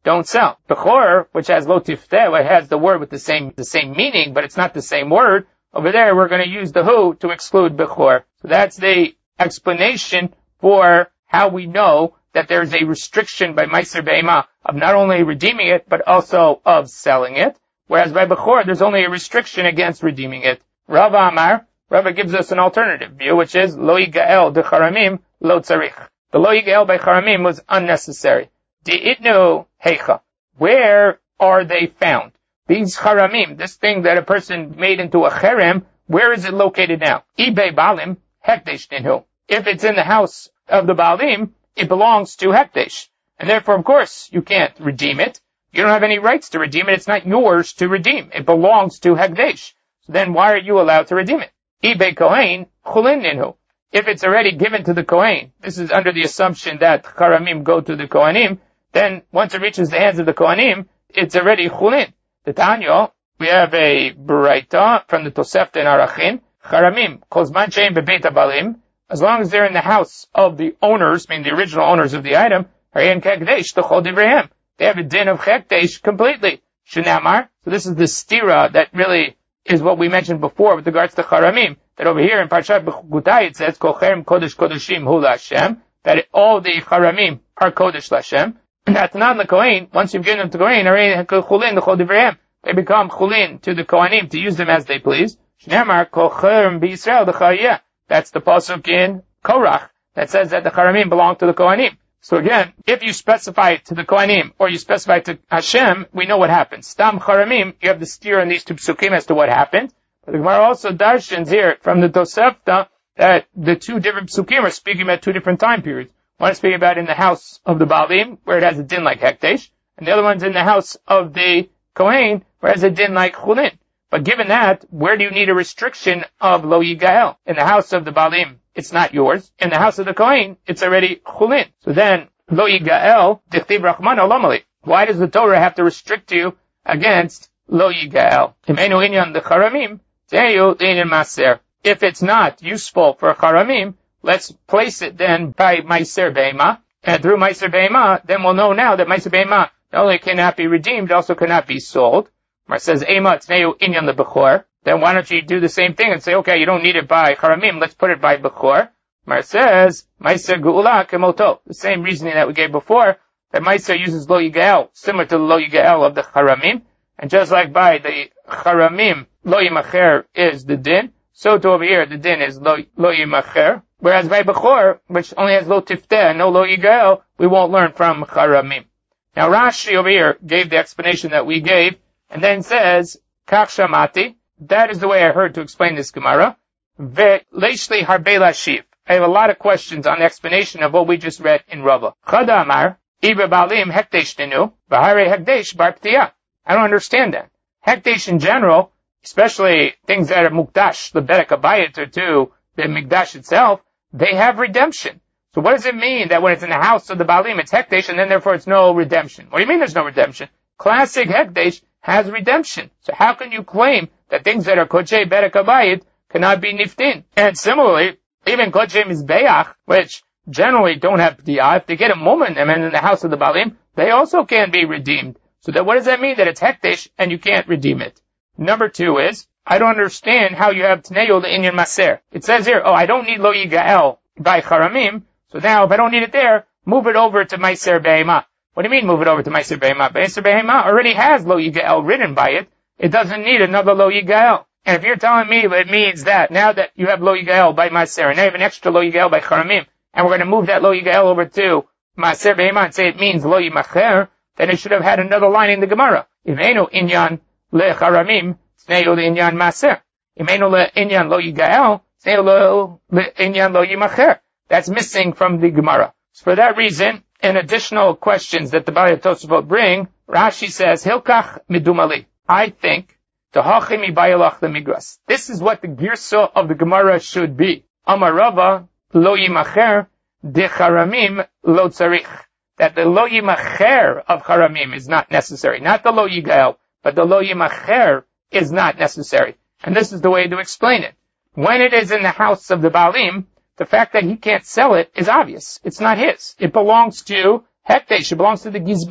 don't sell. Bechor, which has lo tifteh, which has the word with the same meaning, but it's not the same word. Over there, we're going to use the hu to exclude bechor. So that's the explanation for how we know that there's a restriction by Meiser Be'ema of not only redeeming it, but also of selling it. Whereas by bechor, there's only a restriction against redeeming it. Rava Amar, Rava gives us an alternative view, which is lo yigael de charamim lo tzarich. The lo yigael by charamim was unnecessary. Di'itnu heicha. Where are they found? These charamim, this thing that a person made into a cherem, where is it located now? Ibei balim hekdesh ninhu. If it's in the house of the balim, it belongs to hekdesh. And therefore, of course, you can't redeem it. You don't have any rights to redeem it. It's not yours to redeem. It belongs to hekdesh. So then why are you allowed to redeem it? Ibei kohen chulin ninhu. If it's already given to the kohen, this is under the assumption that charamim go to the kohanim, then once it reaches the hands of the kohanim, it's already chulin. The Tanya, we have a Baraita from the Tosefta in Arachin, charamim kozman shein bebeit habalim, as long as they're in the house of the owners, meaning the original owners of the item, harayin kekdesh t'chol divreihem. They have a din of chekdesh completely. Shenamar. So this is the stira that really is what we mentioned before with regards to charamim. That over here in Parshat B'chutai it says kol cherem kodesh kodeshim hu laHashem. That all the charamim are kodesh laHashem. And that's not in the kohen. Once you've given them to kohen, harayin chulin t'chol divreihem. They become chulin to the kohanim to use them as they please. Shenamar kol cherem b'Yisrael d'chayeh. That's the pasuk in Korach that says that the charamim belong to the kohanim. So again, if you specify it to the kohanim or you specify it to Hashem, we know what happens. Stam charamim, you have the steer in these two psukim as to what happened. But the Gemara also darshans here from the Tosefta that the two different psukim are speaking about two different time periods. One is speaking about in the house of the Baalim, where it has a din like hekdesh, and the other one's in the house of the Kohen, where it has a din like chulin. But given that, where do you need a restriction of lo yigael? In the house of the Baalim, it's not yours. In the house of the Kohen, it's already chulin. So then, lo yigael, dichtiv rachman olamali. Why does the Torah have to restrict you against lo yigael? Imenu inyan the charamim, teyu inyan maser. If it's not useful for charamim, let's place it then by Meiser Be'ema. And through Meiser Be'ema, then we'll know now that Meiser Be'ema not only cannot be redeemed, also cannot be sold. Mar says, Ema tneu inyan the bechor. Then why don't you do the same thing and say, okay, you don't need it by charamim, let's put it by bechor. Mar says, Meiser geula kemoto. The same reasoning that we gave before, that Meiser uses lo yigael, similar to the lo yigael of the charamim. And just like by the charamim, lo yimacher is the din, so to over here, the din is lo yimacher. Whereas by bechor, which only has lo tifteh and no lo yigael, we won't learn from charamim. Now Rashi over here gave the explanation that we gave, and then says, Kach shamati, that is the way I heard to explain this Gemara. Ve'leishli harbe lashiv. I have a lot of questions on the explanation of what we just read in Rava. Chada amar, ibe balim hekdesh ninu, v'hare hekdesh bar ptiyah. I don't understand that. Hekdesh in general, especially things that are mukdash, the bedek abayit or to the mikdash itself, they have redemption. So what does it mean that when it's in the house of the balim, it's hekdesh, and then therefore it's no redemption? What do you mean there's no redemption? Classic hekdesh has redemption. So how can you claim that things that are kodshe bedek abayit cannot be niftin? And similarly, even kodshe mizbeach, which generally don't have ptiyah, if they get a moment and in the house of the balim, they also can be redeemed. So that what does that mean that it's hekdesh and you can't redeem it? Number two is, I don't understand how you have tneu le'inyan maser. It says here, I don't need lo yigael by charamim, so now if I don't need it there, move it over to Meiser Be'ema. What do you mean move it over to Meiser Be'ema? Meiser Be'ema already has lo yigael written by it. It doesn't need another lo yigael. And if you're telling me it means that now that you have lo yigael by Meiser, and now you have an extra lo yigael by charamim, and we're going to move that lo yigael over to Meiser Be'ema and say it means lo yimacher, then it should have had another line in the Gemara. Imenu inyan le charamim, tneu le inyan maser. Imenu le inyan lo yigael, tneu le inyan lo yimacher. That's missing from the Gemara. So for that reason, in additional questions that the Baalei Tosafot bring, Rashi says, Hilkach midumali. I think, Tahachi mibayalach the migras. This is what the girsa of the Gemara should be. Amar Rava, lo yimacher, de charamim lo tzarich. That the lo yimacher of charamim is not necessary. Not the lo yigael, but the lo yimacher is not necessary. And this is the way to explain it. When it is in the house of the Baalim, the fact that he can't sell it is obvious. It's not his. It belongs to hekdesh. It belongs to the gizbar.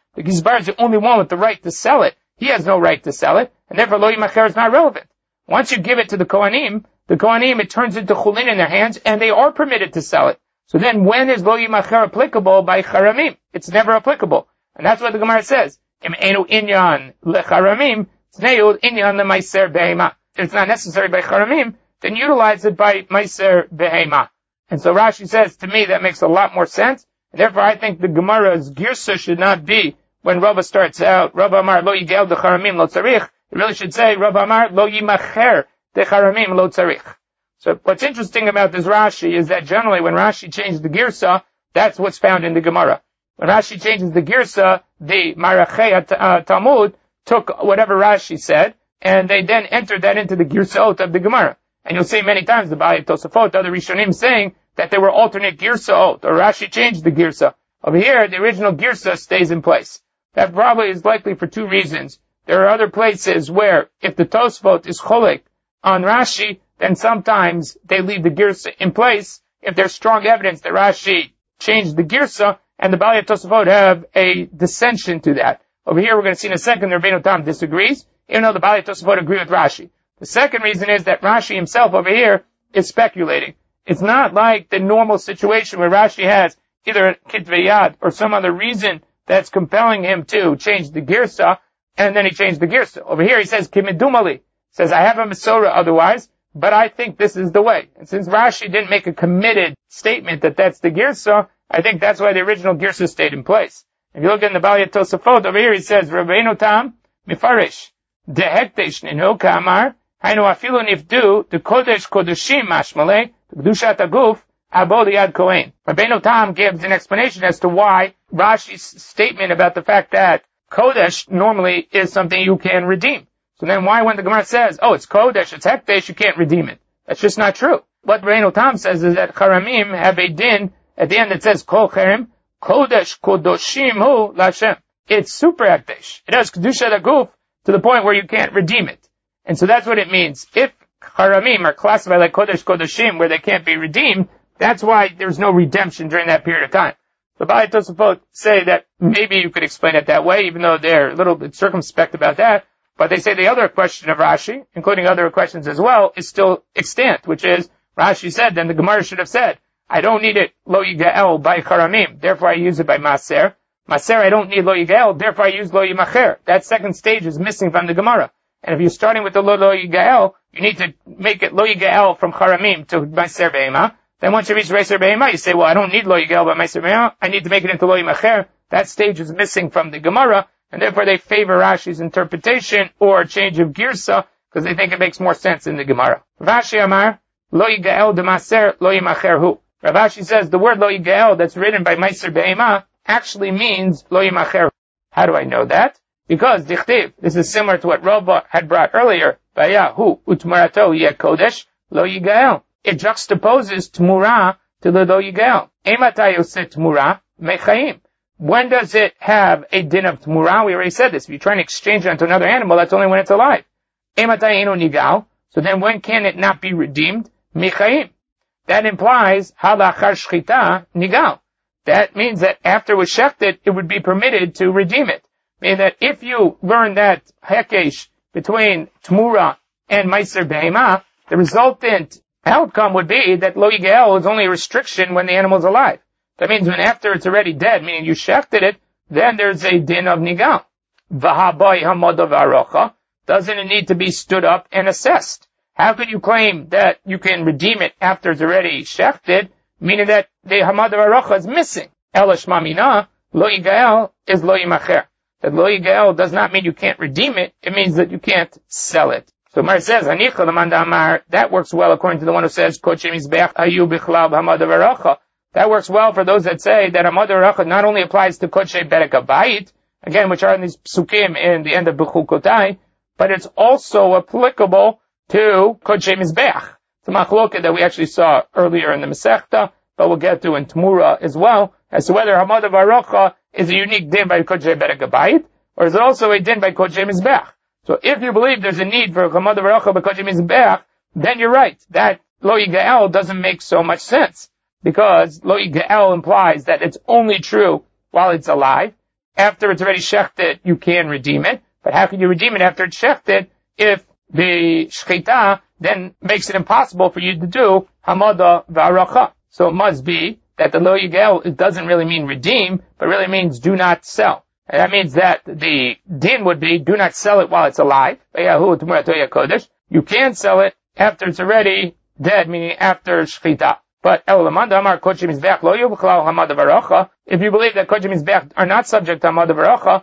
The Gizbar is the only one with the right to sell it. He has no right to sell it, and therefore lo yimacher is not relevant. Once you give it to the Kohanim, it turns into chulin in their hands, and they are permitted to sell it. So then when is lo yimacher applicable by charamim? It's never applicable. And that's what the Gemara says. Im enu inyan lecharamim, tneu inyan lemaiser behema. If it's not necessary by charamim, then utilize it by maiser behema. And so Rashi says, to me, that makes a lot more sense. And therefore, I think the Gemara's girsa should not be when Rava starts out, Rava Amar lo yigel de charamim lo tzarich. It really should say, Rava Amar lo yimacher de charamim lo tzarich. So what's interesting about this Rashi is that generally when Rashi changes the girsa, that's what's found in the Gemara. When Rashi changes the girsa, the Marachei Talmud took whatever Rashi said, and they then entered that into the girsaot of the Gemara. And you'll see many times the Baalei Tosafot, other Rishonim saying that there were alternate girsaot, or Rashi changed the girsa. Over here, the original girsa stays in place. That probably is likely for two reasons. There are other places where if the Tosafot is cholek on Rashi, then sometimes they leave the girsa in place if there's strong evidence that Rashi changed the girsa, and the Baalei Tosafot have a dissension to that. Over here, we're going to see in a second, the Rabbeinu Tam disagrees, even though the Baalei Tosafot agree with Rashi. The second reason is that Rashi himself over here is speculating. It's not like the normal situation where Rashi has either a kitvei yad or some other reason that's compelling him to change the girsa, and then he changed the girsa. Over here he says, kimidumali, says, I have a Masorah otherwise, but I think this is the way. And since Rashi didn't make a committed statement that that's the girsa, I think that's why the original girsa stayed in place. If you look in the Baalei Tosafot, over here he says, Rabbeinu Tam, mifarish, de hektesh ninu kamar, hainu afilu nifdu, de kodesh kodeshim mashmalei, Kedushat Aguf, Abo Liad Kohen. Rabbeinu Tam gives an explanation as to why Rashi's statement about the fact that Kodesh normally is something you can redeem. So then why when the Gemara says, oh, it's Kodesh, it's Hekdesh, you can't redeem it? That's just not true. What Rabbeinu Tam says is that Charamim have a din at the end that says Kol Cherem, Kodesh Kodoshim Hu Lashem. It's super Hekdesh. It has Kedushat Aguf to the point where you can't redeem it. And so that's what it means. If Charamim are classified like Kodesh Kodeshim where they can't be redeemed, that's why there's no redemption during that period of time. The Baalei Tosafot say that maybe you could explain it that way, even though they're a little bit circumspect about that. But they say the other question of Rashi, including other questions as well, is still extant, which is, Rashi said, then the Gemara should have said, I don't need it lo yigael by Charamim, therefore I use it by Maser. Maser, I don't need lo yigael, therefore I use lo yimacher. That second stage is missing from the Gemara. And if you're starting with the lo yigael, you need to make it lo yigael from Charamim to Maiser Behema. Then once you reach Maiser Behema, you say, well, I don't need lo yigael by Maiser Behema. I need to make it into lo yimacher. That stage is missing from the Gemara, and therefore they favor Rashi's interpretation or change of girsa because they think it makes more sense in the Gemara. Rav Ashi Amar lo yigael de Maser lo yimacher hu. Rav Ashi says the word lo yigael that's written by Maiser Behema actually means lo yimacher. How do I know that? Because dichtiv, this is similar to what Rava had brought earlier. Vayahu utmarato yeh kodesh lo yigael. It juxtaposes tmura to the lo yigael. Ematay yoseh tmura mechaim. When does it have a din of tmura? We already said this. If you're trying to exchange it onto another animal, that's only when it's alive. Ematay eno nigal. So then when can it not be redeemed? Mechaim. That implies halachar shchita nigal. That means that after it was shechted, it would be permitted to redeem it. Meaning that if you learn that hekesh between tmura and meiser behema, the resultant outcome would be that lo yigael is only a restriction when the animal's alive. That means when after it's already dead, meaning you shechted it, then there's a din of nigal. V'haboy hamodav arocha. Doesn't it need to be stood up and assessed? How could you claim that you can redeem it after it's already shechted, meaning that the hamodav arocha is missing? Elash mamina, lo yigael is lo yimacher. That lo yigael does not mean you can't redeem it. It means that you can't sell it. So Mar says, Anicha l'manda amar, that works well according to the one who says, Koche mizbeach ayu bichlav hamadav aracha. That works well for those that say that hamadav aracha not only applies to Koche berek habayit, again, which are in these psukim in the end of Bechukotai, but it's also applicable to Koche mizbeach. It's a machloket that we actually saw earlier in the Masechta, but we'll get to in Tmura as well, as to whether hamadav aracha is a unique din by Koche berek habayit, or is it also a din by Koche mizbeach? So if you believe there's a need for Hamadav Aracha b'Kodesh Mizbeach, then you're right. That Lo Yigael doesn't make so much sense. Because Lo Yigael implies that it's only true while it's alive. after it's already shechted, you can redeem it. But how can you redeem it after it's shechted if the shechita then makes it impossible for you to do hamada v'aracha? So it must be that the lo yigel, it doesn't really mean redeem, but really means do not sell. And that means that the din would be do not sell it while it's alive. You can sell it after it's already dead, meaning after shechita. But if you believe that kodesh mizbeach are not subject to hamada v'aracha,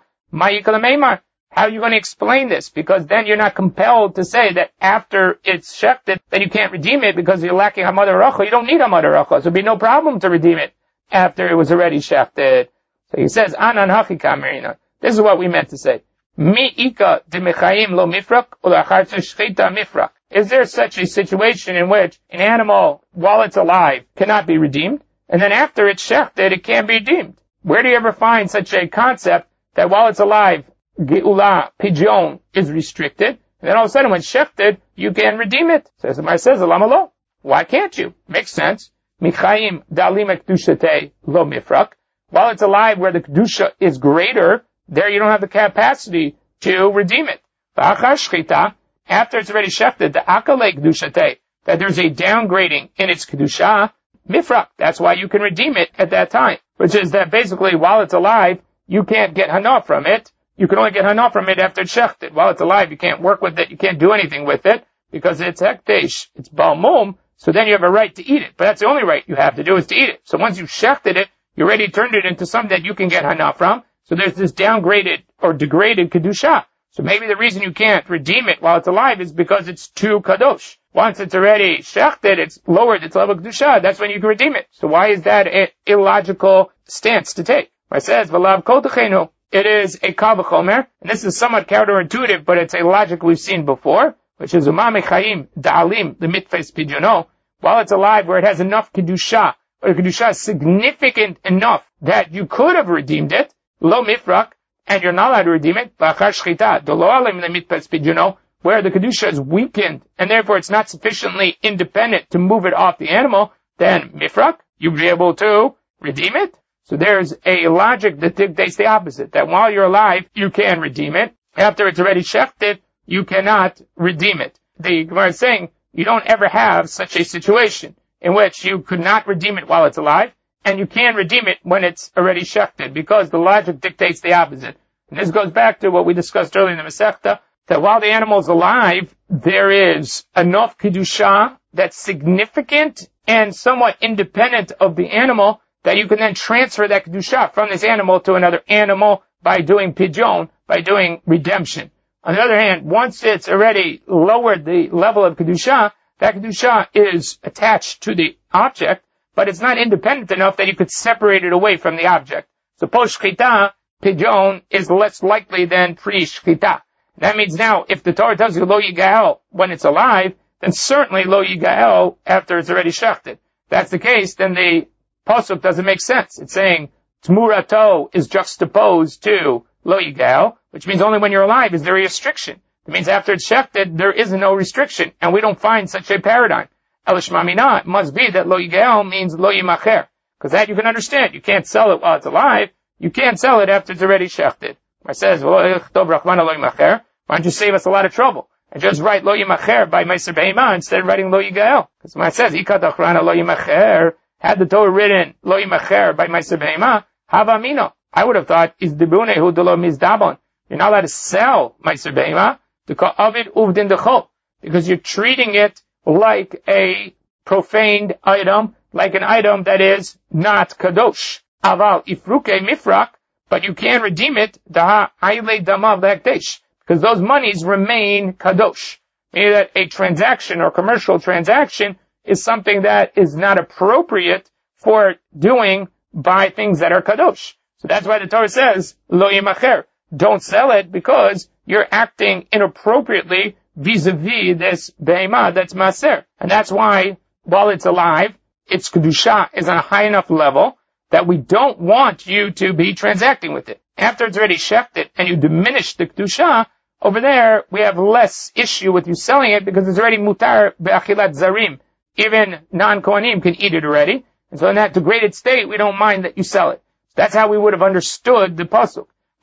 how are you going to explain this? Because then you're not compelled to say that after it's shechted, then you can't redeem it because you're lacking hamada v'aracha. You don't need hamada v'aracha, so it'd be no problem to redeem it after it was already shechted. So he says, Anan hachika merina. This is what we meant to say. Mi ika de mechayim lo mifrak, ulachar shechita mifrak. Is there such a situation in which an animal, while it's alive, cannot be redeemed, and then after it's shechted, it can be redeemed? Where do you ever find such a concept that while it's alive, geula, pidyon, is restricted, and then all of a sudden when shechted, you can redeem it? So the Gemara says, Lama lo. Why can't you? Makes sense. Michayim dalim kedushatei lo mifrak. While it's alive, where the kedusha is greater, there you don't have the capacity to redeem it. V'achar shchita, after it's already shechted, the akale kedushatei, that there's a downgrading in its kedusha, mifrak. That's why you can redeem it at that time. Which is that basically, while it's alive, you can't get hana from it. You can only get hana from it after it's shechted. While it's alive, you can't work with it, you can't do anything with it, because it's hekdesh, it's balmum, so then you have a right to eat it. But that's the only right you have to do is to eat it. So once you've shechted it, you already turned it into something that you can get hana from. So there's this downgraded or degraded kedusha. So maybe the reason you can't redeem it while it's alive is because it's too kadosh. Once it's already shechted, it's lowered its level of kedusha. That's when you can redeem it. So why is that an illogical stance to take? It says, "V'lav kol techenu." It is a kal v'chomer, and this is somewhat counterintuitive, but it's a logic we've seen before, which is umami chayim da'alim the mitfes pidyono. While it's alive, where it has enough kedusha, or the kedusha is significant enough that you could have redeemed it, lo mifrak, and you're not allowed to redeem it, b'achar shchita, dolo alim the mitfes pidyono, where the kedusha is weakened, and therefore it's not sufficiently independent to move it off the animal, then mifrak, you'll be able to redeem it. So there's a logic that dictates the opposite, that while you're alive, you can redeem it. After it's already shechted, you cannot redeem it. The Gemara is saying you don't ever have such a situation in which you could not redeem it while it's alive, and you can redeem it when it's already shechted, because the logic dictates the opposite. And this goes back to what we discussed earlier in the Masechta, that while the animal is alive, there is enough kedusha that's significant and somewhat independent of the animal that you can then transfer that kedusha from this animal to another animal by doing pidyon, by doing redemption. On the other hand, once it's already lowered the level of kedusha, that kedusha is attached to the object, but it's not independent enough that you could separate it away from the object. So post-shchita, pidyon is less likely than pre-shchita. That means now, if the Torah tells you lo yigael when it's alive, then certainly lo yigael after it's already shechted. If that's the case, then the pasuk doesn't make sense. It's saying tmurato is juxtaposed to lo yigael, which means only when you're alive is there a restriction. It means after it's shechted, there is no restriction, and we don't find such a paradigm. Elishmamina, it must be that lo yigael means lo yimacher, because that you can understand. You can't sell it while it's alive. You can't sell it after it's already shechted. It says, why don't you save us a lot of trouble and just write lo yimacher by meiser be'ema instead of writing lo yigael? Because when it says ikat achrana lo yimacher, had the Torah written lo yimacher by meiser be'ema, hava mino. I would have thought is dibunehu de lo mizdabon. You're not allowed to sell meiser be'ema to call avid uvdin dechol, because you're treating it like a profaned item, like an item that is not kadosh. Aval ifruke mifrak, but you can redeem it, daha aile damav le'hekdesh, because those monies remain kadosh. Meaning that a transaction or commercial transaction is something that is not appropriate for doing by things that are kadosh. So that's why the Torah says, lo yimacher, don't sell it because you're acting inappropriately vis-a-vis this behemah that's maser. And that's why, while it's alive, its kedusha is on a high enough level that we don't want you to be transacting with it. After it's already shechted and you diminish the kedusha, over there we have less issue with you selling it because it's already mutar be'achilat zarim. Even non-kohanim can eat it already. And so in that degraded state, we don't mind that you sell it. That's how we would have understood the pasuk.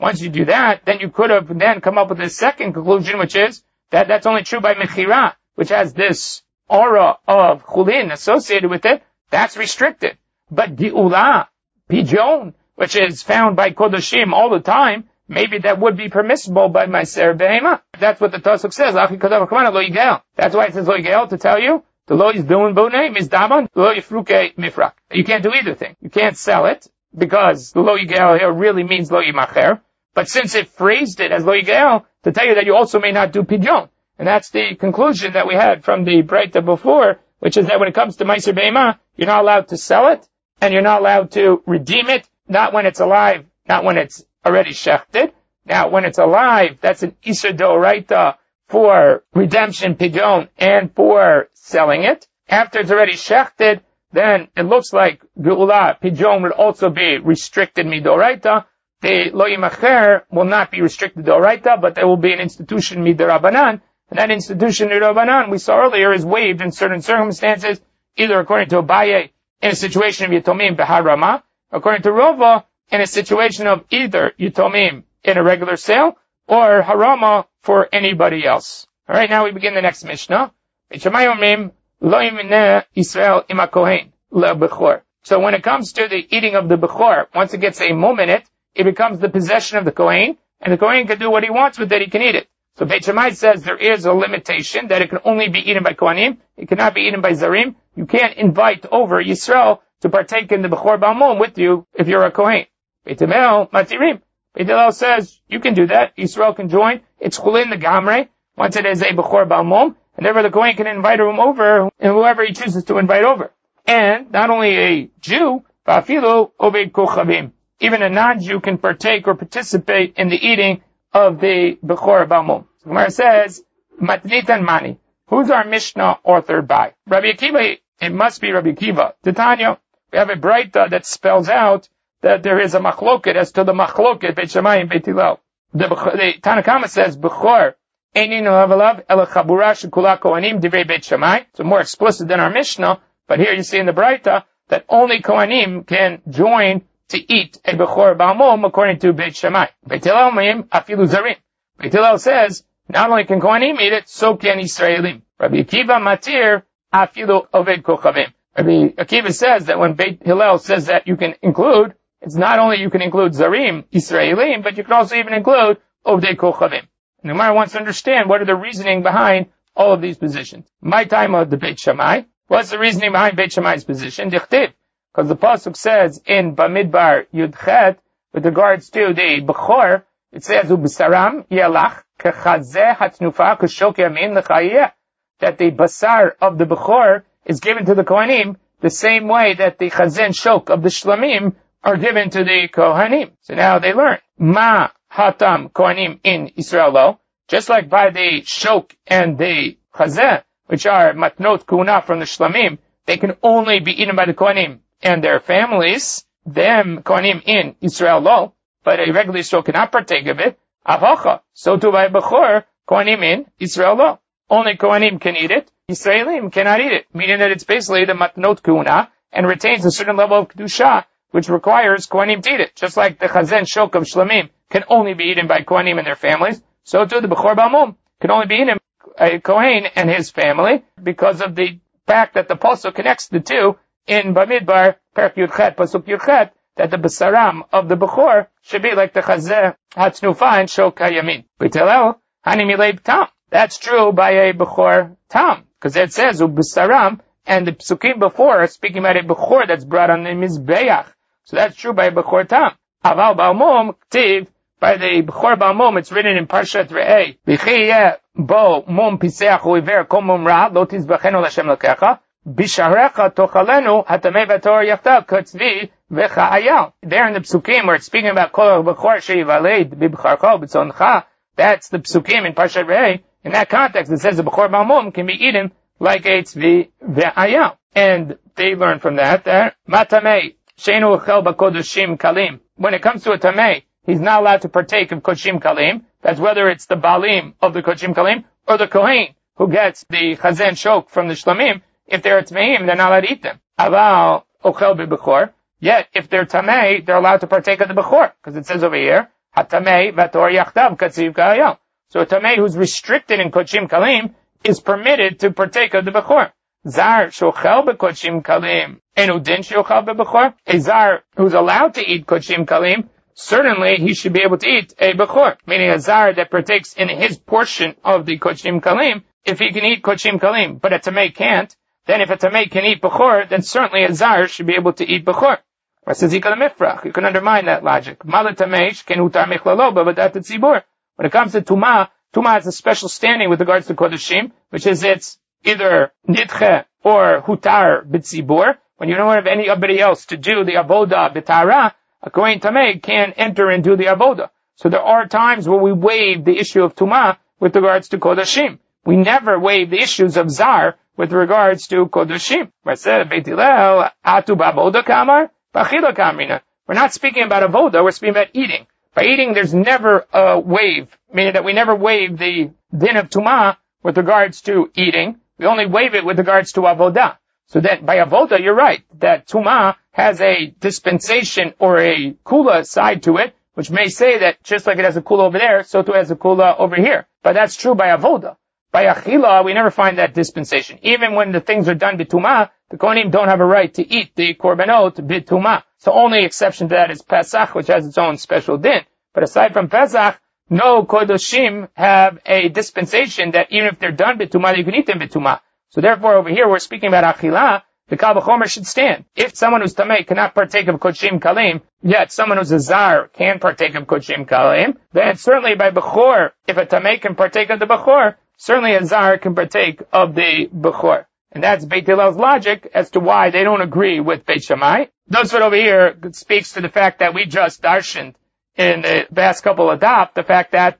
Once you do that, then you could have then come up with the second conclusion, which is that that's only true by Mechira, which has this aura of Chulin associated with it. That's restricted. But Geula, Pijon, which is found by Kodoshim all the time, maybe that would be permissible by Meiser Behema. That's what the Tosuk says. That's why it says Lo Yigel, to tell you, the Lo Yizdun Bonei is Daban, Lo Yifruke Mifrak. You can't do either thing. You can't sell it, because the Lo Yigel here really means Lo Yimacher. But since it phrased it as Lo Yigel, to tell you that you also may not do Pijon. And that's the conclusion that we had from the Breita before, which is that when it comes to Meiser Behema, you're not allowed to sell it, and you're not allowed to redeem it, not when it's alive, not when it's already shechted. Now, when it's alive, that's an Isur D'Oraita for redemption, Pijon, and for selling it. After it's already shechted, then it looks like Geula, Pijon would also be restricted Midoraita. The Lo Yimacher will not be restricted D'Oraita, but there will be an institution Midarabanan. And that institution Midarabanan, we saw earlier, is waived in certain circumstances, either according to Abaye, in a situation of Yitomim Beharama, according to Rova, in a situation of either Yitomim in a regular sale, or Harama for anybody else. Alright, now we begin the next Mishnah. So when it comes to the eating of the Bechor, once it gets a mum in it, it becomes the possession of the Kohen, and the Kohen can do what he wants with it, he can eat it. So Beit Shammai says there is a limitation that it can only be eaten by Kohanim, it cannot be eaten by Zarim. You can't invite over Yisrael to partake in the Bechor Ba'amum with you if you're a Kohen. Beit Hillel Matirim. Beit Hillel says you can do that. Yisrael can join. It's Chulin the Gamre once it is a Bechor Ba'amum, and therefore the Kohen can invite him over, and whoever he chooses to invite over. And not only a Jew, Ba'afilu Obed Kochavim. Even a non-Jew can partake or participate in the eating of the Bechor Ba'amum. So Gemara says, Matnitan Mani. Who's our Mishnah authored by? Rabbi Akiva. It must be Rabbi Akiva. Titania. We have a Breita that spells out that there is a machloket as to the machloket Beit Shammai and Beit Hillel. The Tanakama says Bechor Einin Avalav El Chabura Shekula Kohanim Divrei Beit Shammai. So more explicit than our Mishnah, but here you see in the Breita that only Kohanim can join to eat a Bechor Ba'amum according to Beit Shammai. Beit Hillel Meim Afilu Zarim. Beit Hillel says not only can Kohanim eat it, so can Israelim. Rabbi Akiva Matir Afilu Oved Kochavim. Rabbi Akiva says that when Beit Hillel says that you can include, it's not only you can include Zarim, Israelim, but you can also even include Ovdei Kochavim. And the Gemara wants to understand what are the reasoning behind all of these positions. My time of the Beit Shammai. What's the reasoning behind Beit Shammai's position? Dichtiv. Because the Pasuk says in Bamidbar Yudchet, with regards to the Bechor, it says, U'b'saram yelach kechazeh hatnufa k'shok yamin l'chayeh. That the basar of the Bechor is given to the Kohanim the same way that the chazeh and shok of the Shlamim are given to the Kohanim. So now they learn. Ma hatam Kohanim in Israel lo. Just like by the shok and the chazeh, which are matnot kuna from the Shlamim, they can only be eaten by the Kohanim and their families, them Kohanim in Israel lo, but a regular Israel cannot partake of it. Avacha. So too by Bechor, Kohanim in Israel lo. Only Kohanim can eat it. Israelim cannot eat it, meaning that it's basically the matnot kuna and retains a certain level of kedusha, which requires Kohanim to eat it. Just like the chazen shok of Shlamim can only be eaten by Kohanim and their families, so too the Bechor Ba'amum can only be eaten by a Kohen and his family, because of the fact that the Pasuk connects the two in Bamidbar, Perek Yudchet, Pasuk Yudchet, that the Besaram of the Bechor should be like the Chazeh Hatznufa and Shok HaYamin. Beit Hillel, Hani Milei Tam. That's true by a Bechor Tam, because it says Besaram, and the Psukim before are speaking about a Bechor that's brought on the Mizbeach. So that's true by a Bechor Tam. Aval Ba'amum, Ktiv, by the Bechor Ba'amum, it's written in Parshat Re'eh, B'chiyeh bo mum piseach u'iver kol mum ra, lo tizbachenu l'Hashem l'kecha, B'sharecha tochalenu hatamei v'tor yachtav katzvi v'cha'ayal. There in the Psukim where it's speaking about kol b'chor sheyivaled b'b'charcho b'tzoncha, that's the Psukim in Parshat Re'eh. In that context, it says the Bechor Ba'amum can be eaten like a tzvi ve'ayal. And they learn from that matamei sheinu uchel b'kodoshim kalim. When it comes to a tamei, he's not allowed to partake of kodoshim kalim. That's whether it's the balim of the kodoshim kalim or the kohen who gets the chazen shok from the shlamim. If they're tmeim, they're not allowed to eat them. Aval ochel b'bechor. Yet, if they're tamei, they're allowed to partake of the bechor, because it says over here, Hatamei v'tor yachdav katziv ka'ayal. So a tamei who's restricted in kodshim kalim is permitted to partake of the bechor. Zar shochel bekodshim kalim enu din shochel bebechor. A zar who's allowed to eat kodshim kalim, certainly he should be able to eat a bechor, meaning a zar that partakes in his portion of the kodshim kalim, if he can eat kodshim kalim, but a tamei can't, then if a tamei can eat bechor, then certainly a zar should be able to eat bechor. You can undermine that logic. When it comes to Tumah, Tumah has a special standing with regards to Kodashim, which is it's either Nidche or Hutar B'tzibur. When you don't have anybody else to do the Avoda B'tara, a Kohen Tameh can enter and do the Avoda. So there are times where we waive the issue of Tumah with regards to Kodashim. We never waive the issues of Zar with regards to Kodashim. We're not speaking about avoda, we're speaking about eating. By eating, there's never a waive, meaning that we never waive the din of tumah with regards to eating. We only waive it with regards to avoda. So that by avoda, you're right, that tumah has a dispensation or a kula side to it, which may say that just like it has a kula over there, so too has a kula over here. But that's true by avoda. By achila, we never find that dispensation. Even when the things are done bitumah, the Kohanim don't have a right to eat the korbanot bitumah. So only exception to that is Pesach, which has its own special din. But aside from Pesach, no Kodoshim have a dispensation that even if they're done bitumah, you can eat them bitumah. So therefore over here we're speaking about achila, the Kal V'chomer should stand. If someone who's tamei cannot partake of Kodshim Kalim, yet someone who's a Zar can partake of Kodshim Kalim, then certainly by Bechor, if a tamei can partake of the Bechor, certainly a Zar can partake of the Bechor. And that's Beit Hillel's logic as to why they don't agree with Beit Shammai. Those over here speaks to the fact that we just darshaned in the past couple of daf, the fact that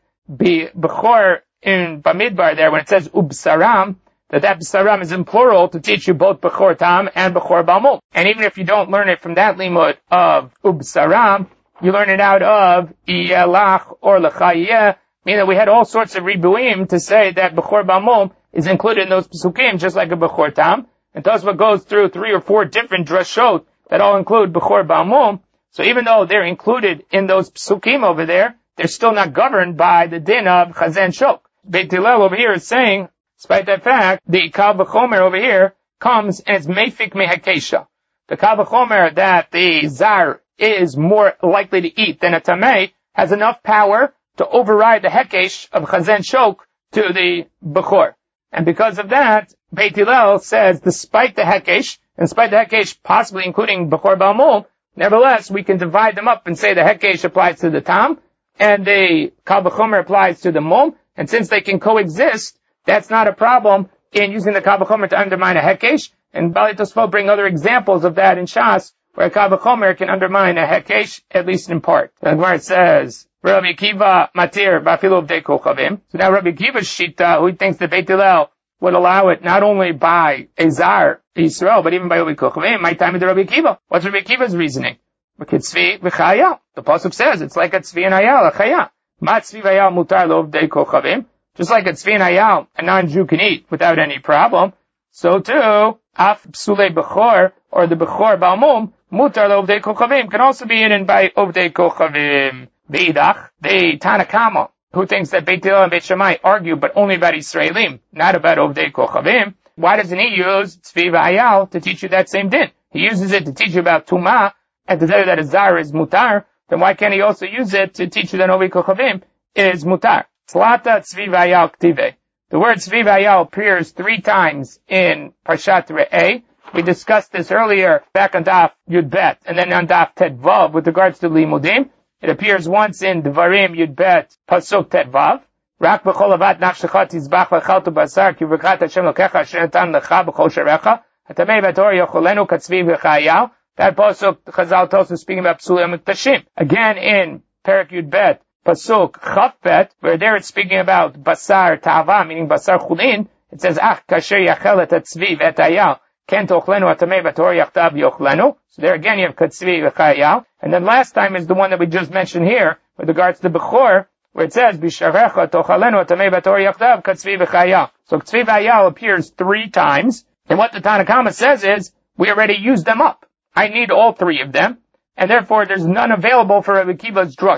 Bechor in Bamidbar there, when it says Ubsaram, that B'saram is in plural to teach you both Bechor Tam and Bechor Balmul. And even if you don't learn it from that limud of Ubsaram, you learn it out of Iyelach or L'chayeh, meaning that we had all sorts of ribuim to say that Bechor Balmul is included in those Pesukim just like a Bechor Tam. And Tosfot goes through 3 or 4 different drashot that all include Bechor Balmul. So even though they're included in those Pesukim over there, they're still not governed by the din of Chazen Shok. Beit Hillel over here is saying, despite that fact, the Kal V'chomer over here comes and it's Meifik Mehakesha. The Kal V'chomer that the Zar is more likely to eat than a Tamei has enough power to override the Hekesh of Chazen Shok to the Bechor. And because of that, Beit Hillel says, despite the Hekesh, and despite the Hekesh possibly including Bechor Balmul, nevertheless, we can divide them up and say the Hekesh applies to the Tam, and the Kal V'chomer applies to the Mum, and since they can coexist, that's not a problem in using the Kal V'chomer to undermine a Hekesh, and Bali Tosfot bring other examples of that in Shas, where a Kal V'chomer can undermine a Hekesh, at least in part. And where it says, Rabbi Akiva matir ba'afilu uvdei kochavim. So now Rabbi Akiva's shita, who thinks that Beit Hillel would allow it not only by a Zar, Yisrael, but even by uvdei kochavim, my time is Rabbi Akiva. What's Rabbi Akiva's reasoning? Tzvi v'chayal. The pasuk says it's like a tzvi and ayal, a chaya. Ma tzvi v'ayal mutar lo uvdei kochavim. Just like a tzvi and ayal, a non-Jew can eat without any problem. So too, af psulei bechor, or the bechor balmum, mutar lo uvdei kochavim, can also be eaten by uvdei kochavim. Beidach, the Tanakama, who thinks that Beit Hillel and Beit Shammai argue, but only about Israelim, not about Ovdei Kochavim. Why doesn't he use Tzvi v'Ayal to teach you that same din? He uses it to teach you about Tumah, and to tell you that a Zar is Mutar. Then why can't he also use it to teach you that Ovdei Kochavim is Mutar? Tzlata Tzvi v'Ayal Ktive. The word Tzvi v'Ayal appears 3 times in Parshat Re'eh. We discussed this earlier back on Daf Yud Bet, and then on Daf Tet Vav with regards to Limudim. It appears once in Devarim Yud Bet Pasuk Tet Vav. Rak b'chol avat nafshecha tizbach v'chaltu basar ki v'kat Hashem lokecha asher natan lecha b'chol sherecha hatamei v'tor yocholenu katzvi v'chayal. That Pasuk Chazal tells us speaking about Psulim Tashim. Again in Perek Yud Bet Pasuk Chaf Bet, where there it's speaking about basar ta'ava, meaning basar chulin. It says ach kasher yachel et tzvi v'et hayal ken tochlenu hatamei v'tor yachtav yochlenu. So there again you have katzvi v'chayal. And then last time is the one that we just mentioned here, with regards to the Bechor, where it says, Bisharecha tochalenu atamei bator yachdav katzvi v'chayal. So katzvi v'chayal appears 3 times, and what the Tanakama says is, we already used them up. I need all 3 of them, and therefore there's none available for Rabbi Akiva's drasha.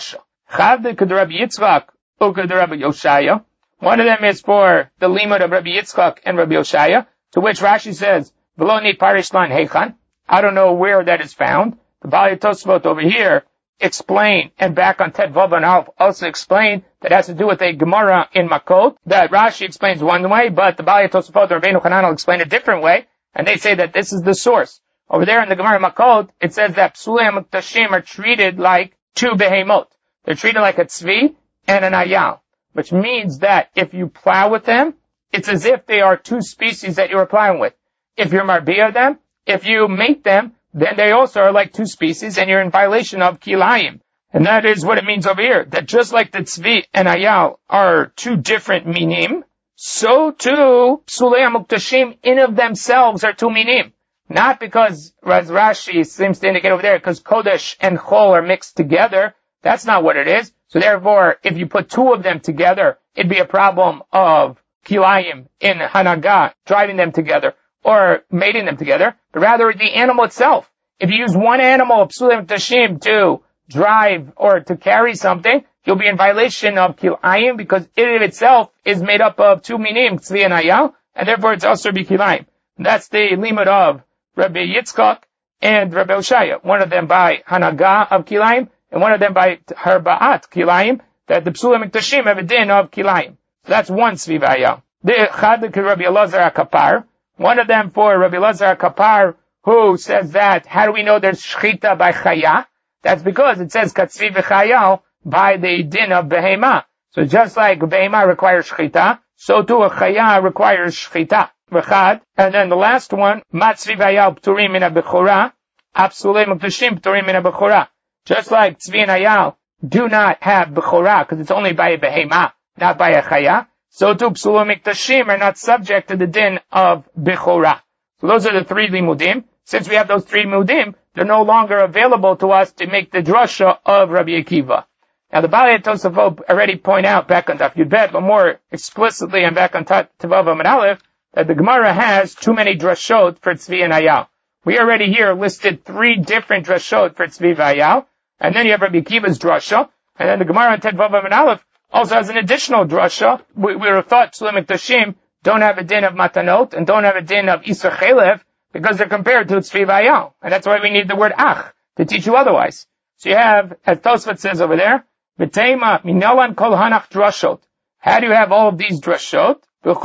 Chavde k'd Rabbi Yitzchak uk'd Rabbi Yoshaya. One of them is for the limud of Rabbi Yitzchak and Rabbi Yoshaya, to which Rashi says, V'lo ni parish lan heichan. I don't know where that is found. The Baalei Tosfot over here explain, and back on Tet Vav and Alf also explain, that has to do with a Gemara in Makot, that Rashi explains one way, but the Baalei Tosfot or Rabbeinu Hanan will explain a different way, and they say that this is the source. Over there in the Gemara Makot, it says that Psulei HaMuktashim are treated like two behemot. They're treated like a tzvi and an ayal, which means that if you plow with them, it's as if they are two species that you are plowing with. If you're marbiyah them, if you mate them, then they also are like two species, and you're in violation of kilayim. And that is what it means over here, that just like the tzvi and ayal are two different minim, so too, Psulei HaMuktashim in of themselves are two minim. Not because, as Rashi seems to indicate over there, because Kodesh and Chol are mixed together. That's not what it is. So therefore, if you put two of them together, it'd be a problem of kilayim in Hanaga, driving them together, or mating them together, but rather the animal itself. If you use one animal, Psulei HaMuktashim, to drive or to carry something, you'll be in violation of kilayim, because it in itself is made up of two minim, tzvi and ayal, and therefore it's also be kilayim. That's the limud of Rabbi Yitzchak and Rabbi Oshaya. One of them by Hanaga of kilayim, and one of them by Harba'at kilayim, that the Psulei HaMuktashim have a din of kilayim. So that's one tzvi v'ayal. The Chad Rabbi Elazar HaKapar. One of them for Rabbi Elazar HaKapar, who says that, how do we know there's shchita by chaya? That's because it says katzvi v'chayal by the din of behema. So just like behema requires shchita, so too a chaya requires shchita. V'chad. And then the last one, matzvi v'ayal pturim min ha-bechora, apsulei muktashim pturim min ha-bechora. Just like tzvi and ayal do not have bechora, because it's only by a behema, not by a chaya. So too, Psulei HaMuktashim are not subject to the din of Bechora. So those are the three limudim. Since we have those three limudim, they're no longer available to us to make the drasha of Rabbi Akiva. Now the Baalei Tosafot already point out back on Daf Yudbet, but more explicitly and back on Tevav Amud Aleph, that the Gemara has too many drashot for Tzvi and Ayal. We already here listed three different drashot for Tzvi and Ayal, and then you have Rabbi Akiva's drasha, and then the Gemara on Tevav Amud Aleph also has an additional drasha. We were thought Psulei HaMuktashim don't have a din of matanot and don't have a din of Isur Chelev because they're compared to Tzvi Vayal. And that's why we need the word ach to teach you otherwise. So you have, as Tosfot says over there, V'teima minalan kol hanach drashot. How do you have all of these drashot?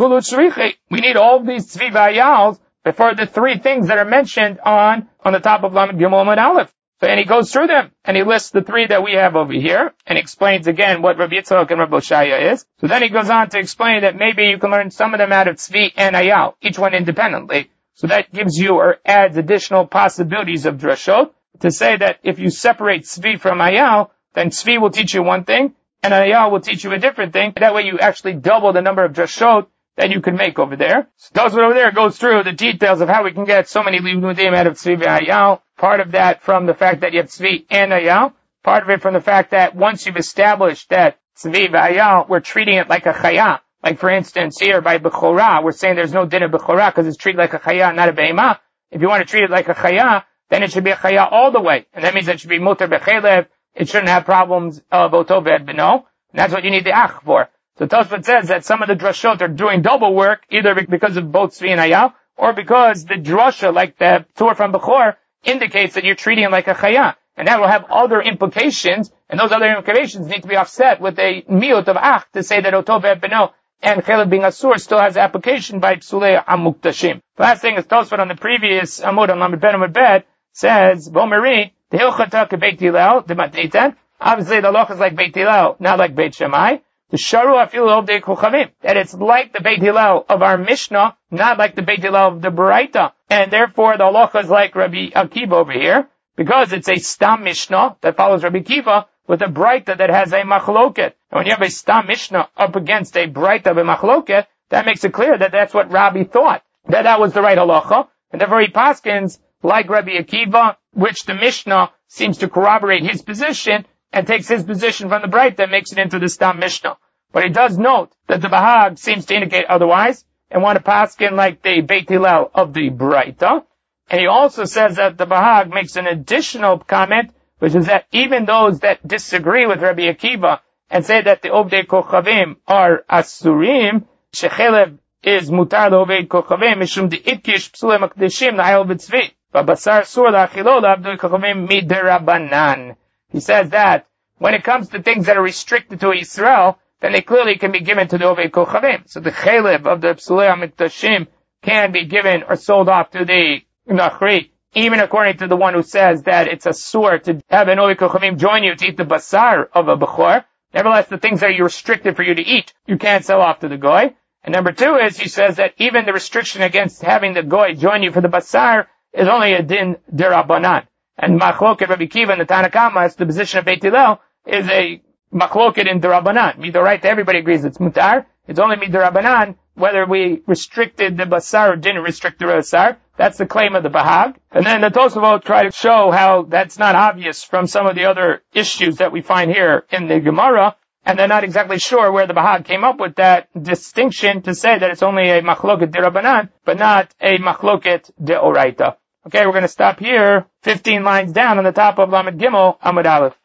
We need all of these Tzvi Vayals before the three things that are mentioned on the top of Lamed Gimel Amud Aleph. So, and he goes through them, and he lists the three that we have over here, and explains again what Rabbi Yitzchak and Rabbi Oshaya is. So then he goes on to explain that maybe you can learn some of them out of Tzvi and Ayal, each one independently. So that gives you, or adds additional possibilities of drashot, to say that if you separate Tzvi from Ayal, then Tzvi will teach you one thing, and Ayal will teach you a different thing. That way you actually double the number of drashot that you can make over there. So Tosfot over there goes through the details of how we can get so many limudim out of Tzvi and Ayal. Part of that from the fact that you have Tzvi and Ayal. Part of it from the fact that once you've established that Tzvi and Ayal, we're treating it like a chaya. Like for instance here by Bechora, we're saying there's no din of Bechora because it's treated like a chaya, not a behema. If you want to treat it like a chaya, then it should be a chaya all the way. And that means it should be mutar bechelev. It shouldn't have problems of oto ve'ed beno. And that's what you need the ach for. So Tosfot says that some of the drashot are doing double work, either because of both Tzvi and Ayal, or because the drasha, like the Tur from Bechor, indicates that you're treating it like a chaya. And that will have other implications, and those other implications need to be offset with a miut of ach to say that oto ve'ed beno and chelev being asur still has application by Psulei HaMuktashim. The last thing is Tosfot on the previous Amud on Lamed Ben Amud Bet says, Bomeri, the Hilchata ke Beit Hillel, the Matnitan. Obviously the loch is like Beit Hillel, not like Beit Shammai. The Sharu Afilu Ovdei Kuchavim, that it's like the Beit Hillel of our Mishnah, not like the Beit Hillel of the Baraita. And therefore the halacha is like Rabbi Akiva over here, because it's a Stam Mishnah that follows Rabbi Akiva with a Baraita that has a Machloket. And when you have a Stam Mishnah up against a Baraita of a Machloket, that makes it clear that that's what Rabbi thought, that was the right halacha. And therefore he paskins like Rabbi Akiva, which the Mishnah seems to corroborate his position, and takes his position from the Baraita and makes it into the Stam Mishnah. But he does note that the Bahag seems to indicate otherwise, and want to paskin like the Beit Hillel of the Baraita. And he also says that the Bahag makes an additional comment which is that even those that disagree with Rabbi Akiva and say that the Ovdei Kochavim are Asurim, Shechelev is Mutar Ovdei Kochavim, Mishum de Itkish Psule Makdeshim, Na'el B'tzvi, V'basar Sur La'achilo L'Avdei Kochavim Miderabanan. He says that when it comes to things that are restricted to Yisrael, then they clearly can be given to the Ovei Kochavim. So the Chelev of the Psulei HaMikdashim can be given or sold off to the Nachri, even according to the one who says that it's a sur to have an Ovei Kochavim join you to eat the basar of a Bechor. Nevertheless, the things that are restricted for you to eat, you can't sell off to the Goy. And number two is, he says that even the restriction against having the Goy join you for the basar is only a din derabanan. And Machloket Rabbi Kiva and the Tanna Kama, as the position of Beit Hillel, is a Machloket in derabanan. Midoraita, everybody agrees it's mutar. It's only midirabanan, whether we restricted the basar or didn't restrict the basar. That's the claim of the Bahag. And then the Tosafot try to show how that's not obvious from some of the other issues that we find here in the Gemara, and they're not exactly sure where the Bahag came up with that distinction to say that it's only a machloket derabanan, but not a machloket deoraita. Okay, we're going to stop here, 15 lines down on the top of Lamed Gimel, Amud Aleph.